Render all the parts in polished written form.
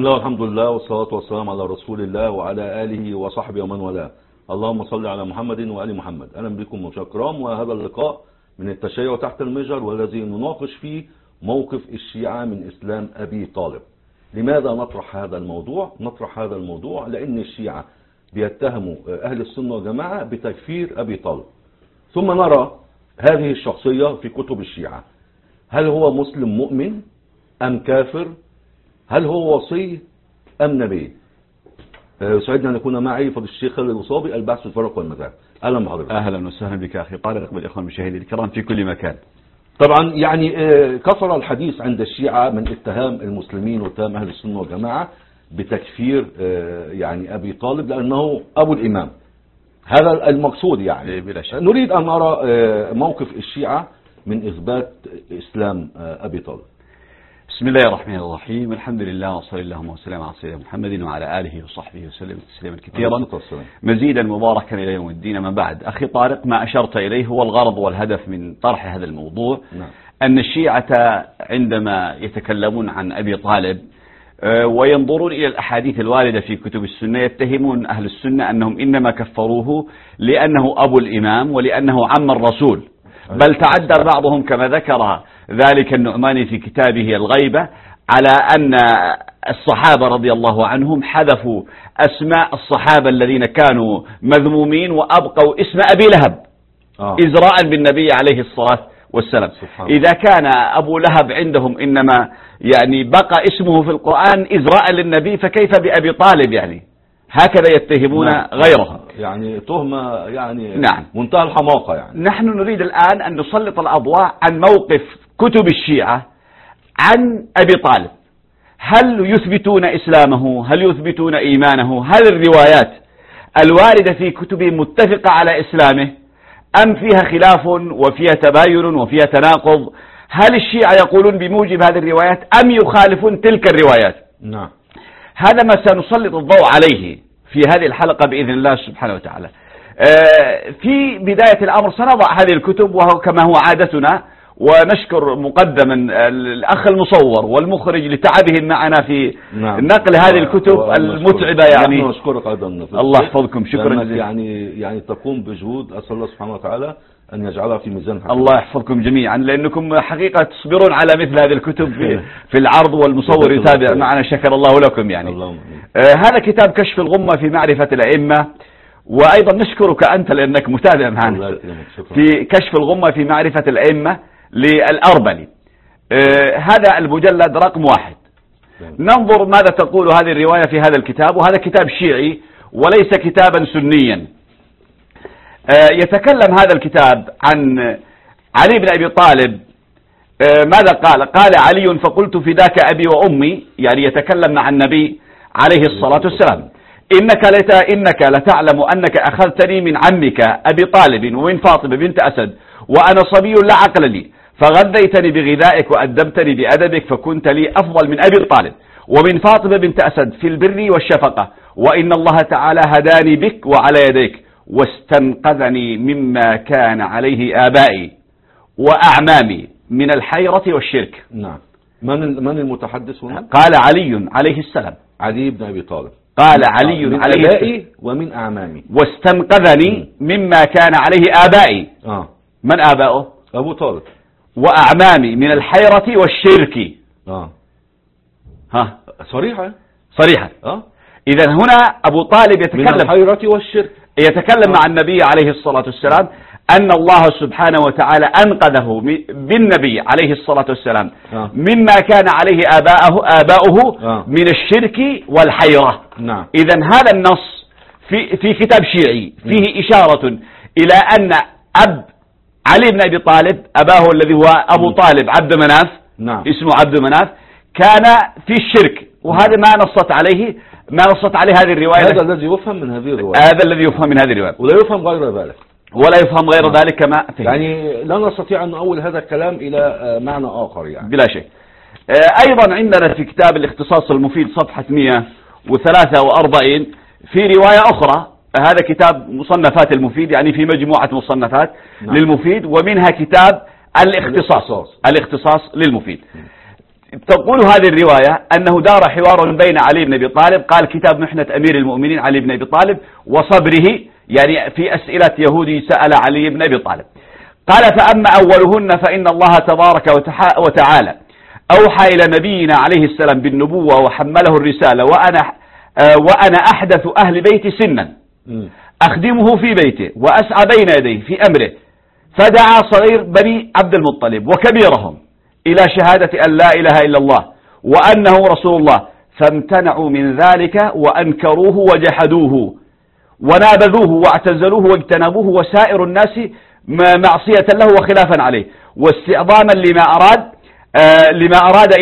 الله والحمد لله والصلاة والسلام على رسول الله وعلى آله وصحبه ومن والاه. اللهم صل على محمد وآل محمد. أهلا بكم مشاهدينا الكرام، وهذا اللقاء من التشيع تحت المجهر، والذي نناقش فيه موقف الشيعة من إسلام أبي طالب. لماذا نطرح هذا الموضوع؟ نطرح هذا الموضوع لأن الشيعة بيتهموا أهل السنة والجماعة بتكفير أبي طالب، ثم نرى هذه الشخصية في كتب الشيعة. هل هو مسلم مؤمن أم كافر؟ هل هو وصي أم نبي؟ سعدنا أن يكون معي فضل الشيخ خالد الوصابي، البحث في الفرق والمذاهب. أهلا بحضرتك. أهلا وسهلا بك أخي طارق بالإخوان المشاهدين الكرام في كل مكان. طبعا يعني كثر الحديث عند الشيعة من اتهام المسلمين واتهام أهل السنة والجماعة بتكفير يعني أبي طالب لأنه أبو الإمام. هذا المقصود يعني. بلا شك. نريد أن نرى موقف الشيعة من إثبات إسلام أبي طالب. بسم الله الرحمن الرحيم، الحمد لله وصلى اللهم وسلم على سيدنا محمد وعلى آله وصحبه وسلم تسليما كثيرا مزيدا مباركا إلى يوم الدين. ما بعد، أخي طارق، ما أشرت إليه هو الغرض والهدف من طرح هذا الموضوع. نعم. أن الشيعة عندما يتكلمون عن أبي طالب وينظرون إلى الأحاديث الواردة في كتب السنة يتهمون أهل السنة أنهم إنما كفروه لأنه أبو الإمام ولأنه عم الرسول، بل تعدى بعضهم كما ذكر ذلك النعماني في كتابه الغيبة على أن الصحابة رضي الله عنهم حذفوا أسماء الصحابة الذين كانوا مذمومين وأبقوا اسم أبي لهب إزراء بالنبي عليه الصلاة والسلام. إذا كان أبو لهب عندهم إنما يعني بقى اسمه في القرآن إزراء للنبي، فكيف بأبي طالب؟ يعني هكذا يتهمون غيرهم، يعني تهمة يعني نعم منتهى الحماقة. يعني نحن نريد الآن أن نسلط الأضواء عن موقف كتب الشيعة عن أبي طالب. هل يثبتون إسلامه؟ هل يثبتون إيمانه؟ هل الروايات الواردة في كتبهم متفقة على إسلامه أم فيها خلاف وفيها تباين وفيها تناقض؟ هل الشيعة يقولون بموجب هذه الروايات أم يخالفون تلك الروايات؟ نعم، هذا ما سنسلط الضوء عليه في هذه الحلقة بإذن الله سبحانه وتعالى. في بداية الأمر سنضع هذه الكتب وهو كما هو عادتنا، ونشكر مقدما الأخ المصور والمخرج لتعبهم معنا في نقل هذه الكتب المتعبة. يعني نشكرك أيضا. الله يحفظكم، شكرا جزيلا. يعني تقوم بجهود، أسأل الله سبحانه وتعالى أن يجعلها في ميزان حسناتكم. الله يحفظكم جميعا، لأنكم حقيقة تصبرون على مثل هذه الكتب في العرض، والمصور يتابع معنا، شكر الله لكم. يعني هذا كتاب كشف الغمة في معرفة الأئمة، وأيضا نشكرك أنت لأنك متابع معنا في كشف الغمة في معرفة الأئمة للأربلي. هذا المجلد رقم 1. ننظر ماذا تقول هذه الرواية في هذا الكتاب، وهذا كتاب شيعي وليس كتابا سنيا. يتكلم هذا الكتاب عن علي بن أبي طالب. ماذا قال؟ قال علي: فقلت فداك أبي وأمي، يعني يتكلم مع النبي عليه الصلاة والسلام: إنك لتعلم أنك أخذتني من عمك أبي طالب ومن فاطمة بنت أسد وأنا صبي لا عقل لي، فغذيتني بغذائك وأدبتني بأدبك، فكنت لي أفضل من أبي طالب ومن فاطمة بنت أسد في البر والشفقة، وإن الله تعالى هداني بك وعلى يديك واستنقذني مما كان عليه آبائي وأعمامي من الحيرة والشرك. نعم. من المتحدث هنا؟ قال علي عليه السلام. علي بن أبي طالب. قال علي من عليه آبائي ومن أعمامي واستنقذني مما كان عليه آبائي. من آبائه؟ أبو طالب. وأعمامي من الحيرة والشرك. ها صريحة. إذا هنا أبو طالب يتكلم من الحيرة والشرك، يتكلم مع النبي عليه الصلاة والسلام أن الله سبحانه وتعالى أنقذه بالنبي عليه الصلاة والسلام مما كان عليه آباؤه من الشرك والحيرة. نعم. إذا هذا النص في كتاب شيعي فيه إشارة إلى أن أب علي بن أبي طالب، أباه الذي هو أبو طالب عبد مناف، نعم، اسمه عبد مناف، كان في الشرك، وهذا ما نصت عليه هذه الرواية. هذا الذي يفهم من هذه الرواية. ولا يفهم غير ذلك كما فهم. يعني لا نستطيع أن نؤول هذا الكلام إلى معنى آخر يعني. بلا شيء. أيضا عندنا في كتاب الاختصاص المفيد صفحة 143 في رواية أخرى. هذا كتاب مصنفات المفيد، يعني في مجموعة مصنفات للمفيد، ومنها كتاب الاختصاص للمفيد. تقول هذه الرواية أنه دار حوار بين علي بن أبي طالب، قال كتاب محنة أمير المؤمنين علي بن أبي طالب وصبره، يعني في أسئلة يهودي سأل علي بن أبي طالب. قال فأما أولهن فإن الله تبارك وتعالى أوحى إلى نبينا عليه السلام بالنبوة وحمله الرسالة، وأنا أحدث أهل بيتي سنا أخدمه في بيته وأسعى بين يديه في أمره، فدعا صغير بني عبد المطلب وكبيرهم إلى شهادة أن لا إله إلا الله وأنه رسول الله، فامتنعوا من ذلك وأنكروه وجحدوه ونابذوه واعتزلوه واجتنبوه وسائر الناس معصية له وخلافا عليه، واستعظاما لما أراد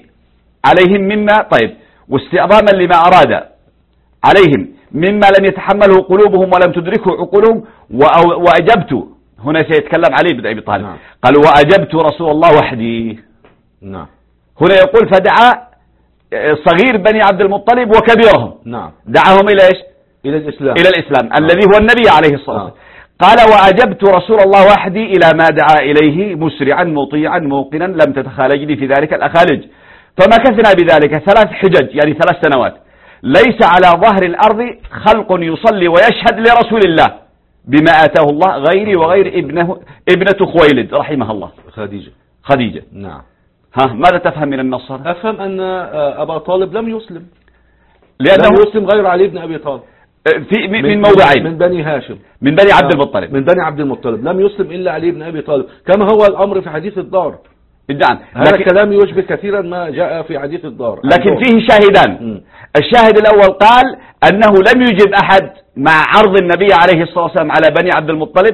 عليهم مما واستعظاما لما أراد عليهم مما لم يتحمله قلوبهم ولم تدركه عقولهم. وأجبت، هنا سيتكلم علي بن أبي طالب، قال وأجبت رسول الله وحدي. نعم. هنا يقول فدعا صغير بني عبد المطلب وكبيرهم. نعم. دعاهم إلى إيش؟ إلى الإسلام. إلى الإسلام الذي هو النبي عليه الصلاة والسلام. قال وأجبت رسول الله وحدي إلى ما دعا إليه مسرعا مطيعا موقنا لم تتخالجني في ذلك الأخالج. فمكثنا بذلك 3 حجج، يعني 3 سنوات، ليس على ظهر الأرض خلق يصلي ويشهد لرسول الله بما آتاه الله غيري وغير ابنة خويلد رحمها الله، خديجة. نعم. ماذا تفهم من النص؟ أفهم أن أبا طالب لم يسلم، لأنه لم يسلم غير علي بن أبي طالب من موضعين، من بني هاشم، من بني عبد المطلب، من بني عبد المطلب لم يسلم إلا علي بن أبي طالب، كما هو الأمر في حديث الدار. نعم. هذا الكلام يشبه كثيرا ما جاء في حديث الدار، لكن فيه شاهدان. الشاهد الأول قال أنه لم يجب أحد مع عرض النبي عليه الصلاة والسلام على بني عبد المطلب،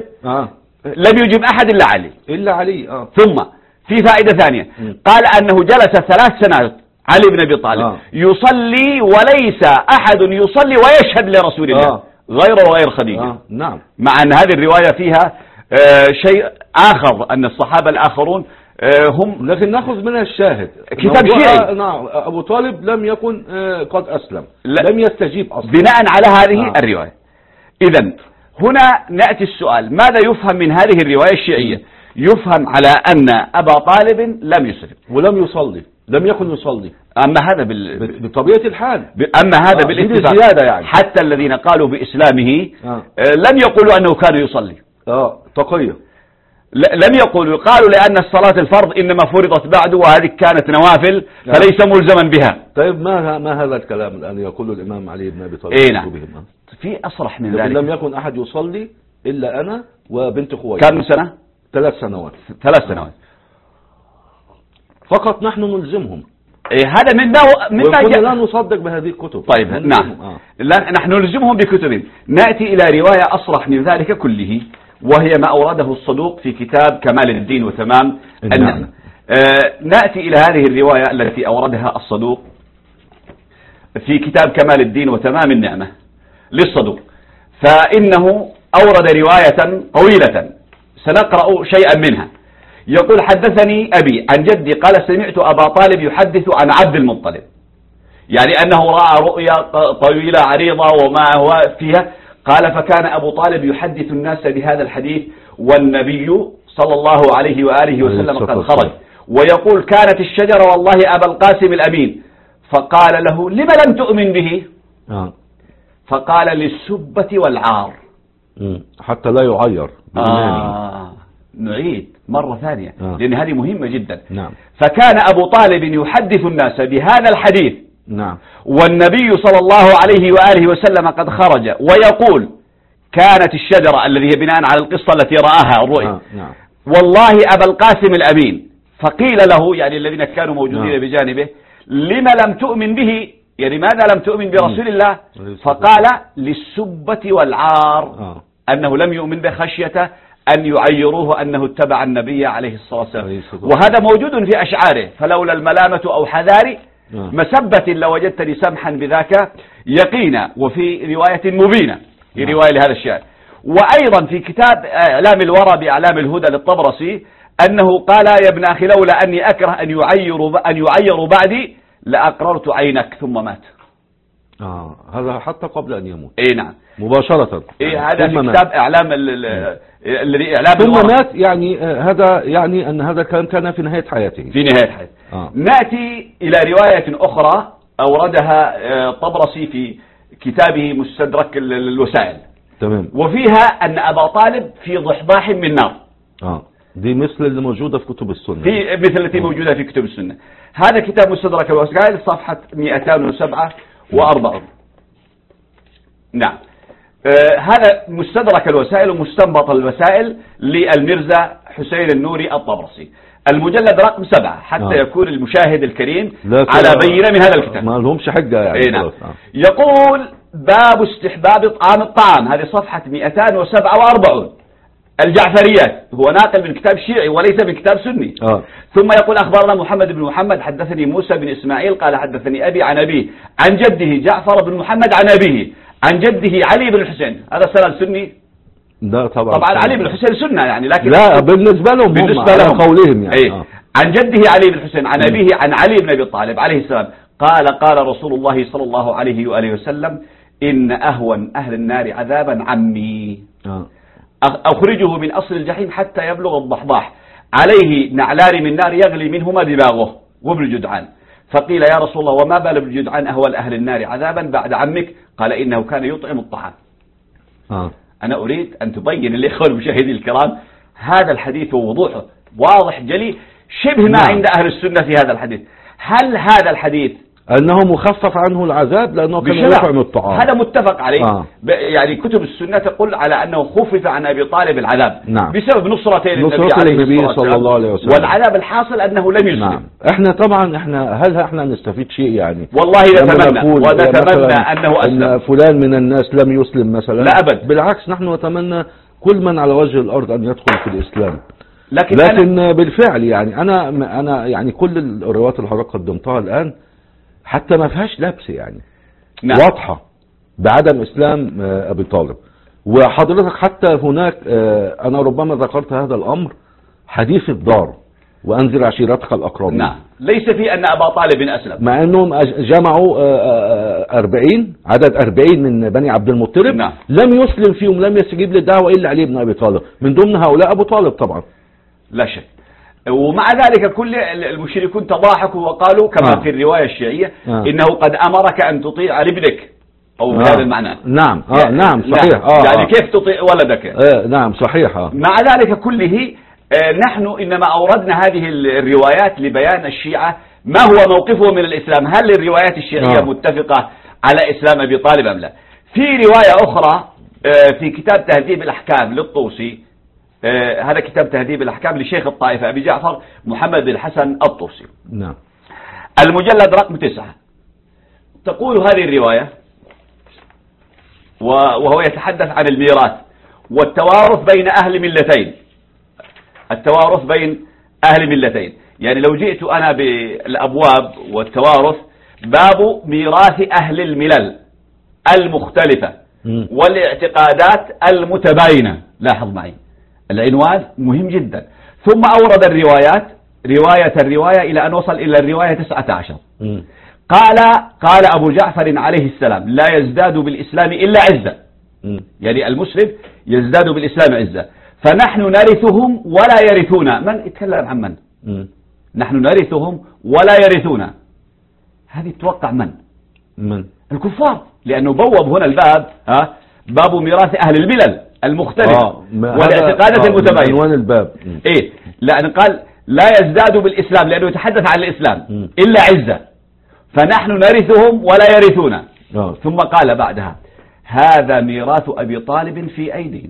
لم يجب أحد إلا علي. ثم في فائدة ثانية، قال أنه جلس 3 سنوات علي بن أبي طالب يصلي وليس أحد يصلي ويشهد لرسول الله غيره وغير خديجة. نعم. مع أن هذه الرواية فيها شيء آخر، أن الصحابة الآخرون هم، لكن نأخذ منها الشاهد كتاب شيعي. نعم. أبو طالب لم يكن قد أسلم، لم يستجيب أصلا بناء على هذه الرواية. إذن هنا نأتي السؤال، ماذا يفهم من هذه الرواية الشيعية؟ يفهم على أن أبا طالب لم يسلم ولم يصلي، لم يكن يصلي. أما هذا بطبيعة الحال، أما هذا بالاتفاق، يعني حتى الذين قالوا بإسلامه لم يقولوا أنه كان يصلي. تقية. لم يقولوا، قالوا لأن الصلاة الفرض إنما فرضت بعده وهذه كانت نوافل فليس ملزما بها. طيب ما هذا الكلام الآن يقول الإمام علي بن أبي طالب؟ نعم. في أصرح من ذلك، لم يكن أحد يصلي إلا أنا وبنت خويلد. كم سنة؟ 3 سنوات. 3 سنوات فقط نحن نلزمهم. هذا وكنا لا نصدق بهذه الكتب. طيب نعم. نحن نلزمهم بكتب. نأتي إلى رواية أصرح من ذلك كله، وهي ما أورده الصدوق في كتاب كمال الدين وتمام النعمة. نأتي إلى هذه الرواية التي أوردها الصدوق في كتاب كمال الدين وتمام النعمة للصدوق، فإنه أورد رواية طويلة سنقرأ شيئا منها. يقول حدثني أبي عن جدي قال سمعت أبا طالب يحدث عن عبد المطلب، يعني أنه رأى رؤيا طويلة عريضة وما هو فيها. قال فكان أبو طالب يحدث الناس بهذا الحديث والنبي صلى الله عليه وآله وسلم قد خرج، ويقول كانت الشجرة والله أبا القاسم الأمين، فقال له لما لم تؤمن به؟ فقال للسبة والعار، حتى لا يعير. نعيد مرة ثانية لأن هذه مهمة جدا. نعم. فكان أبو طالب يحدث الناس بهذا الحديث، نعم، والنبي صلى الله عليه وآله وسلم قد خرج، ويقول كانت الشجرة الذي هي بناء على القصة التي رآها الرؤيا نعم. والله أبا القاسم الأمين. فقيل له، يعني الذين كانوا موجودين بجانبه، لما لم تؤمن به؟ يعني ماذا لم تؤمن برسول الله؟ فقال للسبة والعار، أنه لم يؤمن بخشية أن يعيروه أنه اتبع النبي عليه الصلاة والسلام. وهذا موجود في أشعاره، فلولا الملامة أو حذاري مسبة لوجدتني سمحا بذاك يقينا، وفي رواية مبينة في رواية لهذا الشعر. وأيضا في كتاب إعلام الورى بأعلام الهدى للطبرسي أنه قال يا ابن أخي لولا أني أكره أن يعيروا بعدي لأقررت عينك، ثم مات. هذا حتى قبل أن يموت. نعم مباشرة. هذا في كتاب إعلام الذي إعلام ثم مات، يعني هذا يعني أن هذا كان في نهاية حياته. في نهاية حياته. نأتي إلى رواية أخرى أوردها طبرسي في كتابه مستدرك الوسائل. تمام. وفيها أن أبا طالب في ضحضاح من نار. دي مثل اللي موجودة في كتب السنة، في مثل التي موجودة في كتب السنة. هذا كتاب مستدرك الوسائل صفحة 247. نعم. هذا مستدرك الوسائل ومستنبط الوسائل للمرزا حسين النوري الطبرسي، المجلد رقم 7 حتى يكون المشاهد الكريم على بينة من هذا الكتاب. ما لهمش حجة يعني. نعم. يقول باب استحباب إطعام الطعام، هذه صفحة 247. الجعفريات، هو ناقل من كتاب شيعي وليس من كتاب سني. ثم يقول أخبرنا محمد بن محمد حدثني موسى بن إسماعيل قال حدثني أبي عن أبيه عن جده جعفر بن محمد عن أبيه عن جده علي بن الحسين. هذا سند سني؟ لا طبعا علي بن الحسين سنة يعني، لكن لا بالنسبة لهم على قولهم يعني. عن جده علي بن الحسين عن أبيه عن علي بن أبي طالب عليه السلام قال رسول الله صلى الله عليه وآله وسلم إن أهون أهل النار عذابا عمي أخرجه من أصل الجحيم حتى يبلغ الضحضاح عليه نعلان من نار يغلي منهما دماغه وابن جدعان. فقيل يا رسول الله وما بال ابن جدعان أهول أهل النار عذابا بعد عمك؟ قال إنه كان يطعم الطعام. أنا أريد أن تبين للإخوة المشاهدين الكرام هذا الحديث ووضوحه واضح جلي شبه ما عند أهل السنة في هذا الحديث. هل هذا الحديث أنه مخفف عنه العذاب لأنه كان يطعم الطعام؟ هذا متفق عليه. يعني كتب السنة تقول على أنه خفف عن أبي طالب العذاب. نعم. بسبب نصرة النبي صلى الله عليه وسلم، والعذاب الحاصل أنه لم يسلم. نعم. احنا طبعا هل احنا نستفيد شيء يعني؟ والله نتمنى أنه أسلم. إن فلان من الناس لم يسلم مثلا، لا أبد، بالعكس نحن نتمنى كل من على وجه الأرض أن يدخل في الإسلام. لكن بالفعل يعني أنا يعني كل الروايات اللي حضرتك قدمتها الآن حتى ما فيهاش لبس يعني. نعم. واضحة بعدم إسلام أبي طالب. وحضرتك حتى هناك أنا ربما ذكرت هذا الأمر حديث الدار وأنذر عشيرتك الأقربين. نعم. ليس في أن أبا طالب أسلم، مع أنهم جمعوا 40 عدد 40 من بني عبد المطلب. نعم. لم يسلم فيهم، لم يستجيب للدعوة إلا علي بن أبي طالب، من ضمن هؤلاء أبو طالب طبعا. لا شك. ومع ذلك كل المشركون تضاحكوا وقالوا كما في الرواية الشيعية إنه قد أمرك أن تطيع لابنك أو بهذا المعنى. نعم. نعم صحيح. يعني كيف تطيع ولدك؟ نعم صحيح. مع ذلك كله نحن إنما أوردنا هذه الروايات لبيان الشيعة ما هو موقفه من الإسلام. هل الروايات الشيعية متفقة على إسلام أبي طالب أم لا؟ في رواية أخرى في كتاب تهذيب الأحكام للطوسي، هذا كتاب تهذيب الأحكام لشيخ الطائفة أبي جعفر محمد بن الحسن الطوسي. نعم. المجلد رقم 9 تقول هذه الرواية وهو يتحدث عن الميراث والتوارث بين أهل ملتين. التوارث بين أهل ملتين يعني لو جئت أنا بالأبواب والتوارث باب ميراث أهل الملل المختلفة والاعتقادات المتباينة. لاحظ معي العنوان مهم جدا. ثم أورد الروايات الرواية إلى أن وصل إلى الرواية 19. قال أبو جعفر عليه السلام لا يزداد بالإسلام إلا عزة. يعني المسلم يزداد بالإسلام عزة. فنحن نرثهم ولا يرثون. من يتكلم عن من؟ نحن نرثهم ولا يرثون. هذه تتوقع من الكفار، لأنه بوب هنا الباب باب ميراث أهل الملل المختلفة والاعتقادات المتباينة. عنوان الباب لأن قال لا يزداد بالإسلام لأنه يتحدث عن الإسلام إلا عزة، فنحن نرثهم ولا يرثون. ثم قال بعدها هذا ميراث أبي طالب في أيدينا.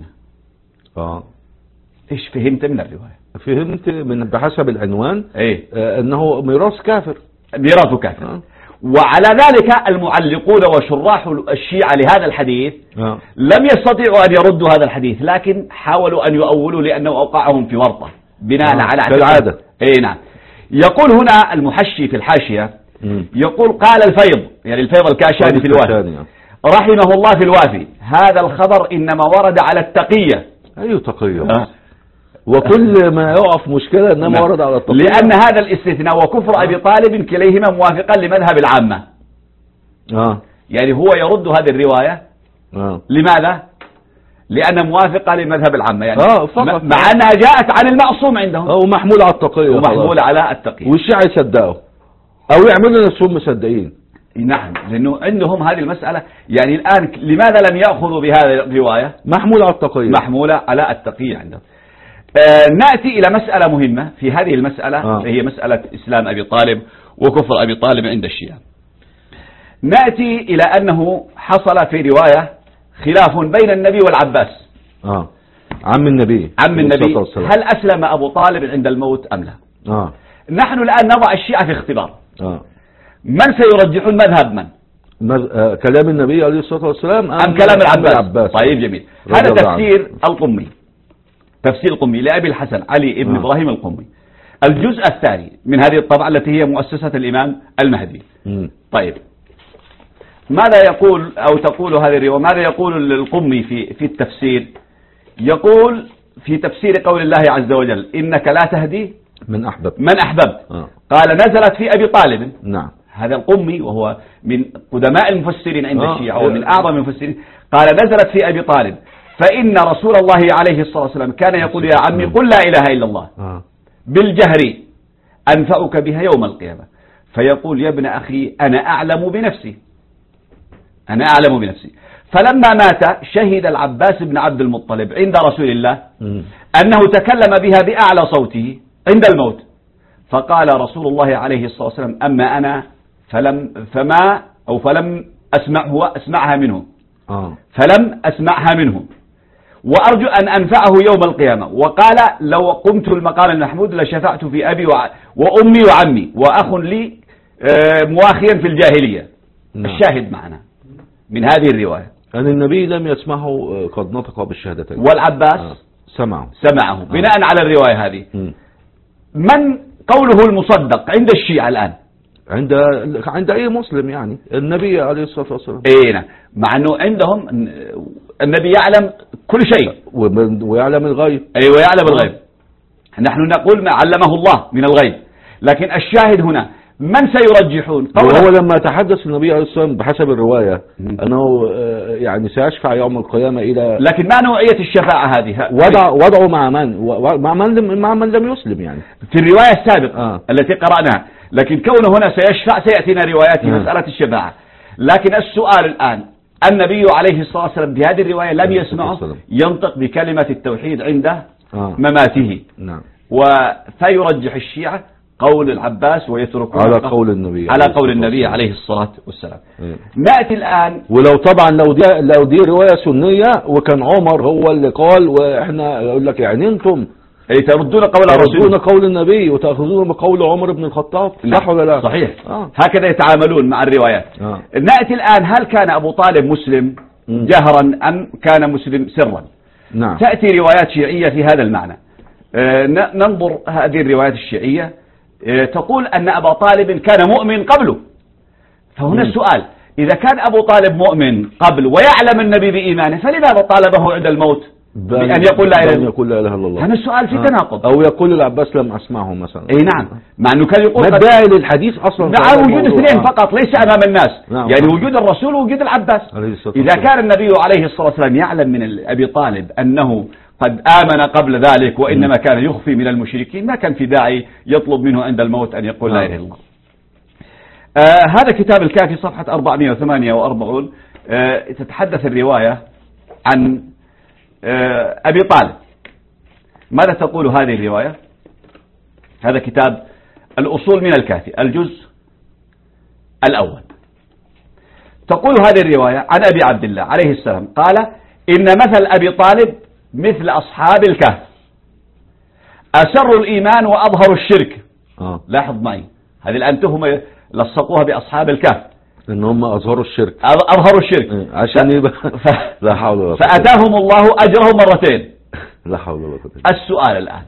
إيش فهمت من الرواية؟ فهمت بحسب العنوان أنه ميراث كافر. ميراث كافر. وعلى ذلك المعلقون وشراح الشيعة لهذا الحديث لم يستطيعوا أن يردوا هذا الحديث، لكن حاولوا أن يؤولوا لأنه أوقعهم في ورطة بناء على كالعادة. نعم. يقول هنا المحشي في الحاشية يقول قال الفيض، يعني الفيض الكاشاني في الوافي رحمه الله في الوافي هذا الخبر إنما ورد على التقية. أي تقية؟ وكل ما يقف مشكلة إنما ورد على التقية، لأن هذا الاستثناء وكفر أبي طالب كليهما موافقا لمذهب العامة. يعني هو يرد هذه الرواية. لماذا؟ لأنها موافقة لمذهب العامة يعني فقط. مع أنها جاءت عن المعصوم عندهم ومحمولة على التقية، ومحمولة على التقية، والشيعة يصدقوا أو يعملوا نفسهم مصدقين. نعم، لأنه عندهم هذه المسألة. يعني الآن لماذا لم يأخذوا بهذه الرواية؟ محمولة على التقية، محمولة على التقية عندهم. نأتي إلى مسألة مهمة في هذه المسألة، هي مسألة إسلام أبي طالب وكفر أبي طالب عند الشيعة. نأتي إلى أنه حصل في رواية خلاف بين النبي والعباس عم النبي. هل أسلم أبو طالب عند الموت أم لا؟ نحن الآن نضع الشيعة في اختبار. من سيرجحون مذهب من؟ كلام النبي عليه الصلاة والسلام أم كلام العباس؟ طيب جميل. هذا تفسير القمي، تفسير القمي لأبي الحسن علي ابن إبراهيم القمي، الجزء الثاني من هذه الطبعة التي هي مؤسسة الإمام المهدي. طيب ماذا يقول أو تقول هذه الرواية؟ ماذا يقول القمي في التفسير؟ يقول في تفسير قول الله عز وجل إنك لا تهدي من أحببت. قال نزلت في أبي طالب. نعم. هذا القمي وهو من قدماء المفسرين عند الشيعة ومن أعظم المفسرين. قال نزلت في أبي طالب فإن رسول الله عليه الصلاة والسلام كان يقول يا عمي قل لا إله إلا الله بالجهر أنفعك بها يوم القيامة. فيقول يا ابن أخي أنا أعلم بنفسي، أنا أعلم بنفسي. فلما مات شهد العباس بن عبد المطلب عند رسول الله أنه تكلم بها بأعلى صوته عند الموت. فقال رسول الله عليه الصلاة والسلام أما أنا فلم أسمعها منه فلم أسمعها منه وأرجو أن أنفعه يوم القيامة. وقال لو قمت المقام المحمود لشفعت في أبي وأمي وعمي وأخ لي مواخيا في الجاهلية. الشاهد معنا من هذه الرواية أن النبي لم يسمعه قد نطق بالشهادتين والعباس سمعه بناء على الرواية هذه. من قوله المصدق عند الشيعة الآن؟ عند أي مسلم يعني النبي عليه الصلاة والسلام. نعم، مع أنه عندهم النبي يعلم كل شيء ويعلم الغيب. ويعلم الغيب. نحن نقول ما علمه الله من الغيب، لكن الشاهد هنا من سيرجحون؟ وهو لما تحدث النبي عليه الصلاة والسلام بحسب الرواية أنه يعني سيشفع يوم القيامة إلى، لكن ما نوعية الشفاعة هذه؟ وضعه مع من لم يسلم يعني في الرواية السابقة التي قرأناها. لكن كونه هنا سيشفع سيأتينا روايات في مسألة الشفاعة. لكن السؤال الآن النبي عليه الصلاة والسلام بهذه الرواية لم يسمعه ينطق بكلمة التوحيد عند مماته. نعم. فيرجح الشيعة قول العباس ويتركون على قول النبي عليه الصلاة والسلام. نأتي الآن ولو طبعا لو دي رواية سنية وكان عمر هو اللي قال وإحنا يقول لك يعني أنتم تردون قول الرسول، تردون قول النبي وتأخذون بقول عمر بن الخطاب، صح ولا لا؟ صحيح. هكذا يتعاملون مع الروايات. نأتي الآن هل كان أبو طالب مسلم جهرا أم كان مسلم سرا؟ نعم. تأتي روايات شيعية في هذا المعنى. ننظر هذه الروايات الشيعية تقول أن أبا طالب كان مؤمن قبله. فهنا السؤال إذا كان أبو طالب مؤمن قبل ويعلم النبي بإيمانه فلماذا طالبه عند الموت بأن يقول لا إله إلا الله؟ هذا السؤال في تناقض. أو يقول العباس لم أسمعه مثلا. نعم، مع أنه كان يقول ما الداعي للحديث أصلا؟ نعم، وجود اثنين فقط ليس أمام الناس. يعني وجود الرسول ووجود العباس. إذا كان النبي عليه الصلاة والسلام يعلم من أبي طالب أنه قد آمن قبل ذلك وإنما كان يخفي من المشركين ما كان في داعي يطلب منه عند الموت أن يقول لا إله إلا الله. هذا كتاب الكافي صفحة 448 تتحدث الرواية عن أبي طالب. ماذا تقول هذه الرواية؟ هذا كتاب الأصول من الكافي الجزء الأول. تقول هذه الرواية عن أبي عبد الله عليه السلام قال إن مثل أبي طالب مثل أصحاب الكهف أسروا الإيمان وأظهروا الشرك. لاحظ معي هذه الآن تهم لصقوها بأصحاب الكهف إن هم أظهروا الشرك، أظهروا الشرك عشان يبقى لا حول ولا قوة. فأتاهم الله أجرهم مرتين. لا حول ولا قوة. السؤال الآن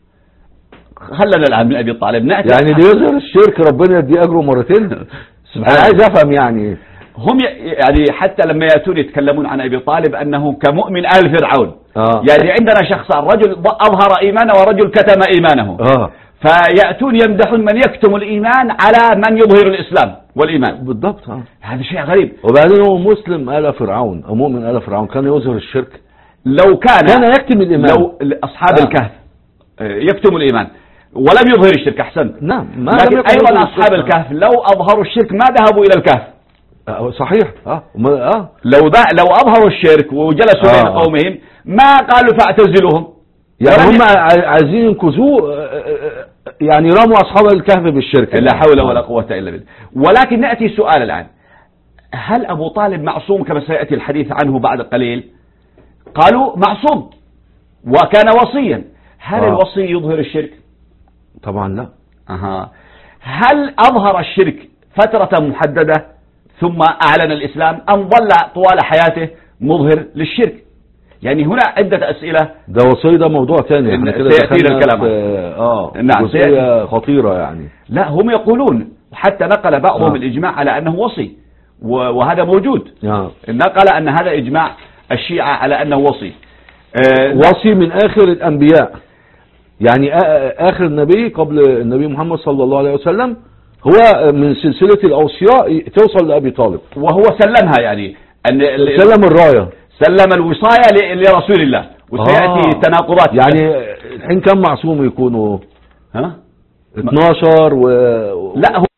خلنا الآن من أبي طالب نأتي يعني اللي يظهر الشرك ربنا يديه أجره مرتين. أنا عايز أفهم يعني هم يعني حتى لما يأتون يتكلمون عن أبي طالب أنه كمؤمن آل فرعون. يعني عندنا شخصان، رجل أظهر إيمانه ورجل كتم إيمانه. فيأتون يمدحون من يكتم الإيمان على من يظهر الإسلام والإيمان. بالضبط. هذا شيء غريب. وبعدين هو مسلم آل فرعون أو مؤمن آل فرعون كان يظهر الشرك. لو كان يكتم الإيمان، لو أصحاب الكهف يكتم الإيمان ولم يظهر الشرك، أحسنت. نعم. لكن أيضا أصحاب الكهف لو أظهروا الشرك ما ذهبوا إلى الكهف. صحيح. لو أظهروا الشرك وجلسوا بين قومهم ما قالوا فاعتزلوهم، يعني هم عايزين ينقذوه، يعني رموا أصحاب الكهف بالشرك. لا حول ولا قوة إلا بالله. ولكن نأتي سؤال الآن، هل أبو طالب معصوم كما سيأتي الحديث عنه بعد قليل؟ قالوا معصوم وكان وصيا. هل الوصي يظهر الشرك؟ طبعا لا. هل أظهر الشرك فترة محددة ثم أعلن الإسلام، أم ظل طوال حياته مظهر للشرك؟ يعني هنا عدة أسئلة. ده وصي، ده موضوع ثاني سيأتينا الكلام. نعم، جزئية خطيرة يعني. لا، هم يقولون حتى نقل بعضهم الإجماع على أنه وصي، وهذا موجود. نقل أن هذا إجماع الشيعة على أنه وصي. وصي من آخر الأنبياء، يعني آخر النبي قبل النبي محمد صلى الله عليه وسلم هو من سلسلة الأوصياء توصل لأبي طالب، وهو سلمها، يعني أن سلم الراية، سلم الوصاية لرسول الله. وسيأتي تناقضات. يعني الحين كم معصوم يكونوا؟ 12 لا، هم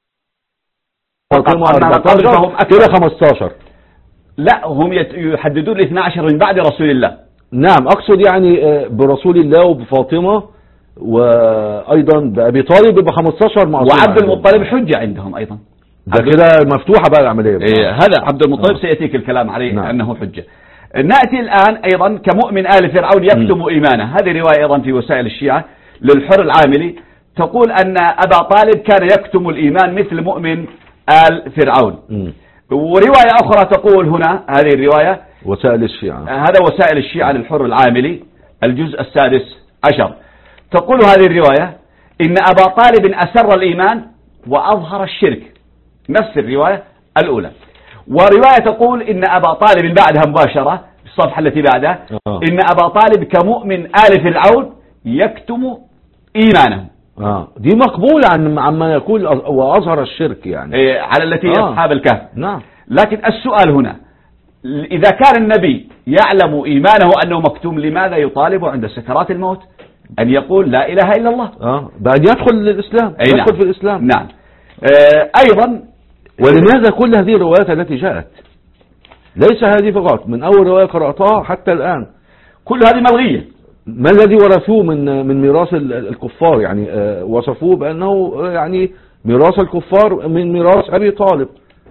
14 كده 15. لا، هم يحددون 12 من بعد رسول الله. نعم، أقصد يعني برسول الله وبفاطمة وأيضا بأبي طالب يبقى 15 معصوم. وعبد المطلب حجة عندهم أيضا. ده كده مفتوحة بقى العملية. هذا عبد المطلب سيأتيك الكلام عليه أنه حجة. نأتي الآن أيضا كمؤمن آل فرعون يكتم إيمانه. هذه رواية أيضا في وسائل الشيعة للحر العاملي، تقول أن أبا طالب كان يكتم الإيمان مثل مؤمن آل فرعون. ورواية أخرى تقول هنا، هذه الرواية وسائل الشيعة، هذا وسائل الشيعة للحر العاملي الجزء 16، تقول هذه الرواية إن أبا طالب أسر الإيمان وأظهر الشرك، نفس الرواية الأولى. ورواية تقول إن أبا طالب بعدها مباشرة الصفحة التي بعدها إن أبا طالب كمؤمن آل فرعون يكتم إيمانه. دي مقبولة عما يقول وأظهر الشرك، يعني على التي أصحاب الكهف. نعم. لكن السؤال هنا، إذا كان النبي يعلم إيمانه أنه مكتوم، لماذا يطالب عند سكرات الموت أن يقول لا إله إلا الله؟ بأن يدخل الإسلام، يدخل في الإسلام. نعم. أيضا، ولماذا كل هذه الروايات التي جاءت؟ ليس هذه فقط، من أول رواية قرأتها حتى الآن كل هذه ملغية. ما الذي ورثوه من ميراث الكفار؟ يعني وصفوه بأنه يعني ميراث الكفار من ميراث أبي طالب.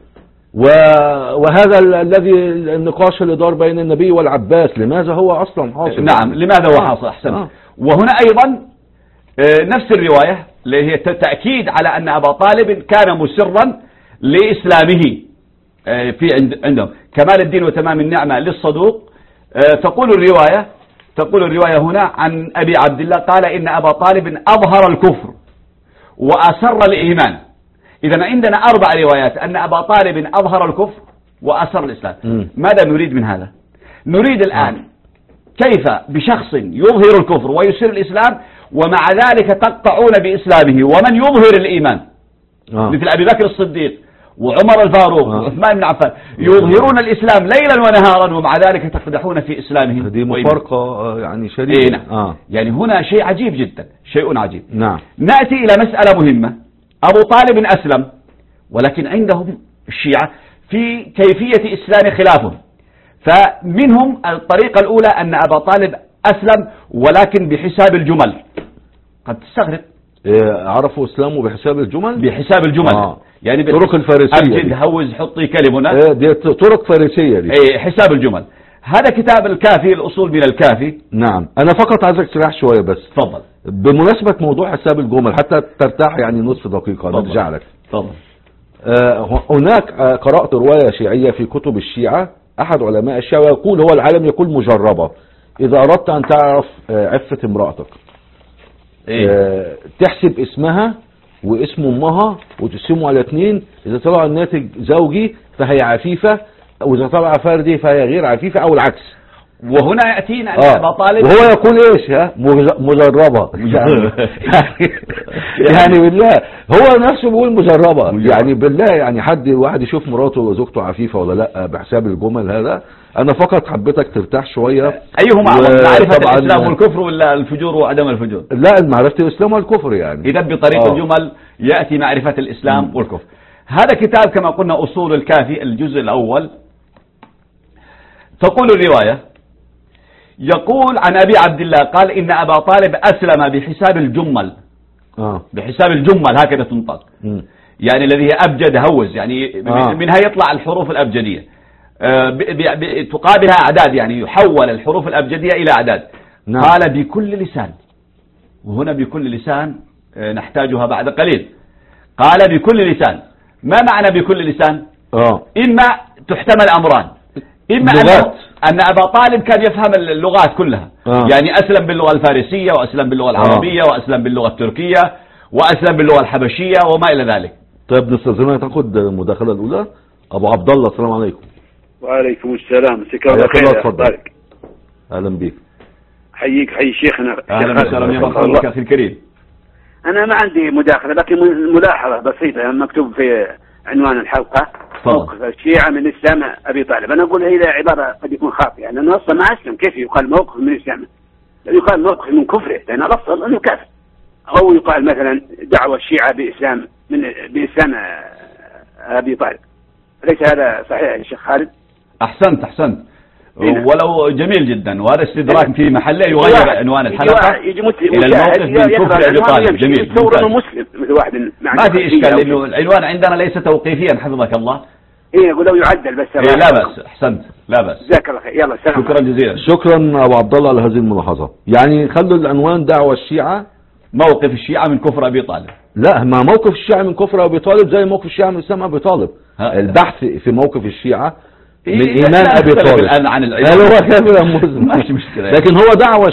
وهذا الذي النقاش اللي دار بين النبي والعباس، لماذا هو أصلا حاصل؟ نعم، لماذا هو حاصل؟ أحسن. وهنا أيضا نفس الرواية اللي هي تأكيد على أن أبا طالب كان مسرا لإسلامه في عندهم. كمال الدين وتمام النعمة للصدوق تقول الرواية هنا عن أبي عبد الله قال إن أبا طالب أظهر الكفر وأسر الإيمان. إذا عندنا 4 روايات أن أبا طالب أظهر الكفر وأسر الإسلام. ماذا نريد من هذا؟ نريد الآن كيف بشخص يظهر الكفر ويسر الإسلام ومع ذلك تقطعون بإسلامه، ومن يظهر الإيمان مثل أبي بكر الصديق وعمر الفاروق وعثمان بن عفان يظهرون الإسلام ليلا ونهارا ومع ذلك تقدحون في إسلامهم. هذه مفارقة يعني شديدة. يعني هنا شيء عجيب جدا، شيء عجيب. نعم. نأتي إلى مسألة مهمة. أبو طالب أسلم، ولكن عندهم الشيعة في كيفية إسلام خلاف. فمنهم الطريقة الأولى أن أبا طالب أسلم ولكن بحساب الجمل. قد تستغرب، عرفوا إسلامه بحساب الجمل. بحساب الجمل يعني طرق الفارسية، أبجد هوز حطي كلمة دي طرق فارسية دي. حساب الجمل. هذا كتاب الكافي، الأصول من الكافي. نعم. أنا فقط عايزك تريح شوية بس. تفضل. بمناسبة موضوع حساب الجمل حتى ترتاح يعني نصف دقيقة نرجع لك. تفضل. هناك قرأت رواية شيعية في كتب الشيعة، أحد علماء الشيعة يقول هو العالم يقول مجربة، إذا أردت أن تعرف عفة امرأتك تحسب اسمها واسم امها وتقسمه على 2، إذا طلع الناتج زوجي فهي عفيفة، وإذا طلع فردي فهي غير عفيفة أو العكس. وهنا يأتينا أن أبا طالب وهو يقول إيش مجربة يعني بالله هو نفسه بيقول مجربة. يعني بالله يعني واحد يشوف مراته وزوجته عفيفة ولا لا بحساب الجمل هذا، انا فقط حبيتك ترتاح شوية. ايهما معرفة الاسلام والكفر ولا الفجور وعدم الفجور؟ لا، معرفة الاسلام والكفر يعني. اذا بطريق الجمل يأتي معرفة الاسلام والكفر. هذا كتاب كما قلنا أصول الكافي الجزء الأول. تقول الرواية، يقول عن أبي عبد الله قال إن أبا طالب أسلم بحساب الجمل. بحساب الجمل هكذا تنطق، يعني الذي هي أبجد هوز، يعني منها يطلع الحروف الأبجدية، تقابلها أعداد، يعني يحول الحروف الأبجدية إلى أعداد. قال بكل لسان، وهنا بكل لسان نحتاجها بعد قليل. قال بكل لسان، ما معنى بكل لسان؟ إما تحتمل أمران، إما أن أبا طالب كان يفهم اللغات كلها، يعني أسلم باللغة الفارسية وأسلم باللغة العربية وأسلم باللغة التركية وأسلم باللغة الحبشية وما إلى ذلك. طيب نستاذنك تاخد المداخلة الأولى. أبو عبد الله، السلام عليكم. وعليكم السلام، مساك الله خير. تفضل. أهلا بك. حييك، حي شيخنا. أهلا وسهلا يا مرحبا بك أخي الكريم. أنا ما عندي مداخلة، لكن ملاحظة بسيطة مكتوب في عنوان الحلقة موقف الشيعة من إسلام أبي طالب. أنا أقول هي عبارة قد يكون خاطئة، يعني لأنه أصلا ما أسلم، كيف يقال موقف من إسلامه؟ يقال موقف من كفره، لأن الأصل أنه كافر. أو يقال مثلا دعوة الشيعة بإسلام أبي طالب. ليس هذا صحيح يا شيخ خالد؟ أحسنت ولو جميل جدا، وهذا استدراك في محله يغير عنوان الحلقة إلى الموقف من كفر أبي طالب. جميل، مسلم مثل واحد ما في إشكال، لأنه العنوان عندنا ليس توقيفيا حفظك الله. إيه، يقول لو يعدل بس. لا بأس، أحسنت، لا بأس. جزاك الله خير. يلا سلام. شكرا جزيلا. شكرا أبو عبد الله على هذه الملاحظة. يعني خلوا العنوان دعوة الشيعة، موقف الشيعة من كفر أبي طالب. لا، ما موقف الشيعة من كفر أبي طالب زي موقف الشيعة من إسلام أبي طالب. البحث في موقف الشيعة من إيمان أبي طالب الآن عن هل هو كافر أم مسلم؟ ماشي مشكلة. لكن هو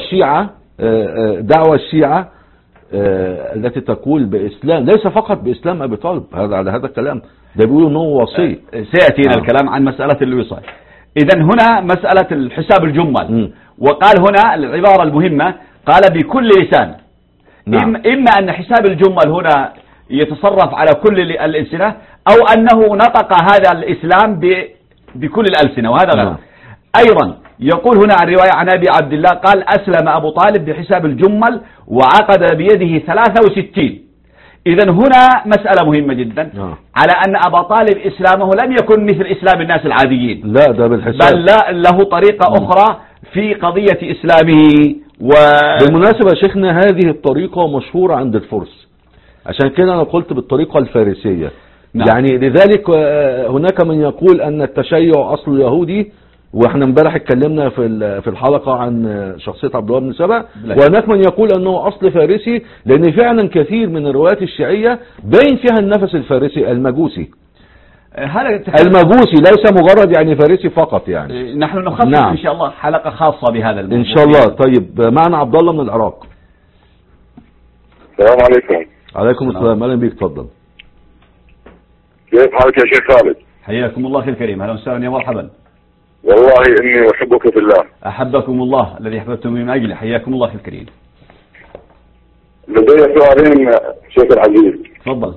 دعوة الشيعة التي تقول بإسلام، ليس فقط بإسلام أبي طالب، هذا على هذا الكلام ده بيقولوا أنه وصي. سيأتينا الكلام عن مسألة الوصاية. إذن هنا مسألة الحساب الجمل، وقال هنا العبارة المهمة، قال بكل لسان. إما أن حساب الجمل هنا يتصرف على كل الألسنة، أو أنه نطق هذا الإسلام بكل الألسنة، وهذا غلط. أيضا يقول هنا عن رواية عن أبي عبد الله قال أسلم أبو طالب بحساب الجمل وعقد بيده 63. إذن هنا مسألة مهمة جدا على أن أبا طالب إسلامه لم يكن مثل إسلام الناس العاديين، لا ده بالحساب، بل له طريقة أخرى في قضية إسلامه. بالمناسبة يا شيخنا هذه الطريقة مشهورة عند الفرس، عشان كده أنا قلت بالطريقة الفارسية. يعني لذلك هناك من يقول أن التشيع أصل يهودي، واحنا امبارح اتكلمنا في الحلقة عن شخصية عبد الله بن سبأ، وهناك من يقول أنه أصل فارسي، لأن فعلا كثير من الروايات الشيعية باين فيها النفس الفارسي المجوسي. المجوسي ليس مجرد يعني فارسي فقط يعني. نحن نخصص إن شاء الله حلقة خاصة بهذا الموضوع إن شاء الله. طيب معنا عبد الله من العراق. السلام عليكم. عليكم السلام، أهلا بك، تفضل. كيف حالك يا شيخ خالد؟ حياكم الله أخي الكريم، أهلا وسهلا يا مرحبا. والله إني أحبك في الله. أحبكم الله الذي أحببتم من أجله، حياكم الله أخي الكريم. لدي سؤالين شيخ العزيز. تفضل.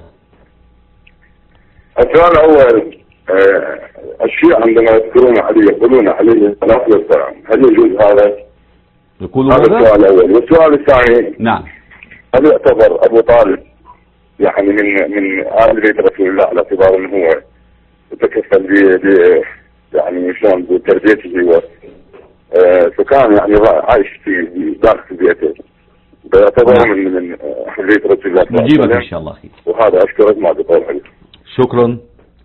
السؤال الأول، الشيعة عندما يذكرون علي يقولون عليه الصلاة والسلام، هل يجوز هذا؟ يقولون هذا السؤال الأول. والسؤال الثاني، نعم، هل يعتبر أبو طالب يعني من آل بيت رسول الله على اعتبار أنه هو يتكفل ب يعني شلون بتربيته فكان يعني عايش في داخل بيته، يعتبر من أهل بيت رسول الله. نجيبك إن شاء الله أخي. وهذا أشكرك ما بقول عليه. شكرا.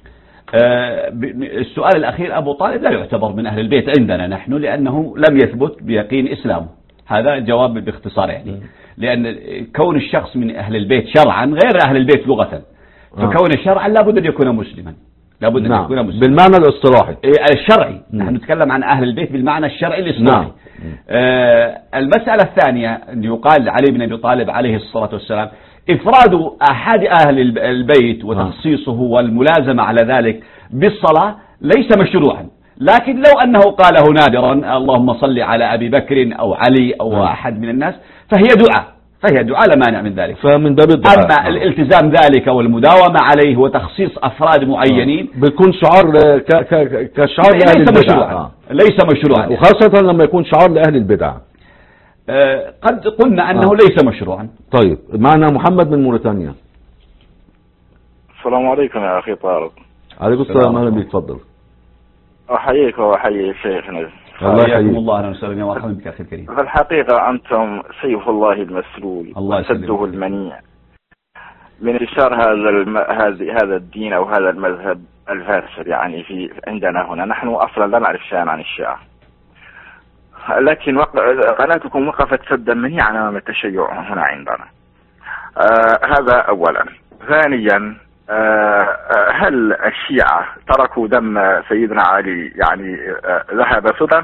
السؤال الأخير، أبو طالب لا يعتبر من أهل البيت عندنا نحن، لأنه لم يثبت بيقين إسلامه. هذا جواب باختصار يعني. لأن كون الشخص من أهل البيت شرعا غير أهل البيت لغة، فكون شرعا لابد أن يكون مسلما، لابد أن يكون مسلما بالمعنى الاصطلاحي الشرعي. نحن نتكلم عن أهل البيت بالمعنى الشرعي الاصطلاحي. المسألة الثانية أن يقال علي بن أبي طالب عليه الصلاة والسلام إفراد أحد أهل البيت وتخصيصه والملازمة على ذلك بالصلاة ليس مشروعا، لكن لو أنه قاله نادرا اللهم صل على أبي بكر أو علي أو أحد من الناس فهي دعاء، فهي دعاء لا مانع من ذلك. فمن باب الدعاء. أما الالتزام ذلك والمداومة عليه وتخصيص أفراد معينين بيكون شعار كشعار لأهل البدع. ليس مشروعا، وخاصة لما يكون شعار لأهل البدع. قد قلنا أنه ليس مشروعا. طيب معنا محمد من موريتانيا. السلام عليكم يا أخي طارق. عليكم السلام، أهلا بك، تفضل. أحييك وأحيي شيخنا. الله يحييكم. الله أهلا وسهلا يا مرحبا بك أخي الكريم. في الحقيقة أنتم سيف الله المسلول وسده المنيع من انتشار هذا الدين أو هذا المذهب الفاسد يعني في عندنا هنا. نحن أصلا لا نعرف شيئا عن الشيعة، لكن قناتكم وقفت سدا منيعا أمام التشيع هنا عندنا. هذا أولا. ثانيا، هل الشيعة تركوا دم سيدنا علي يعني ذهب سدى؟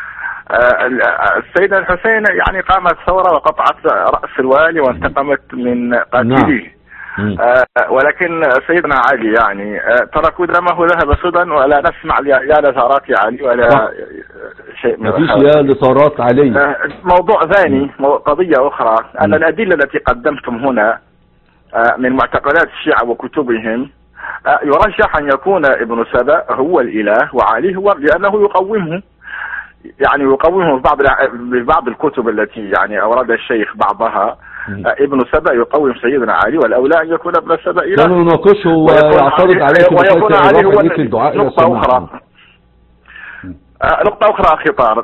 السيدة الحسين يعني قامت ثورة وقطعت رأس الوالي وانتقمت من قاتليه. ولكن سيدنا علي يعني تركوا دمه ذهب سدى، ولا نسمع يا لثارات علي ولا شيء من هذا. يا لثارات علي. موضوع ثاني، قضية أخرى، أن الأدلة التي قدمتم هنا من معتقدات الشيعة وكتبهم يرجح أن يكون ابن سبأ هو الإله وعلي هو، لأنه يقومه، يعني يقومه في بعض الكتب التي يعني أورد الشيخ بعضها. ابن سبأ يقوم سيدنا علي، والأولى أن يكون ابن سبأ إله. كانوا يناقشه ويعترض عليه ويكون علي هو الدعاء. نقطة أخرى. نقطة أخرى أخي طارق.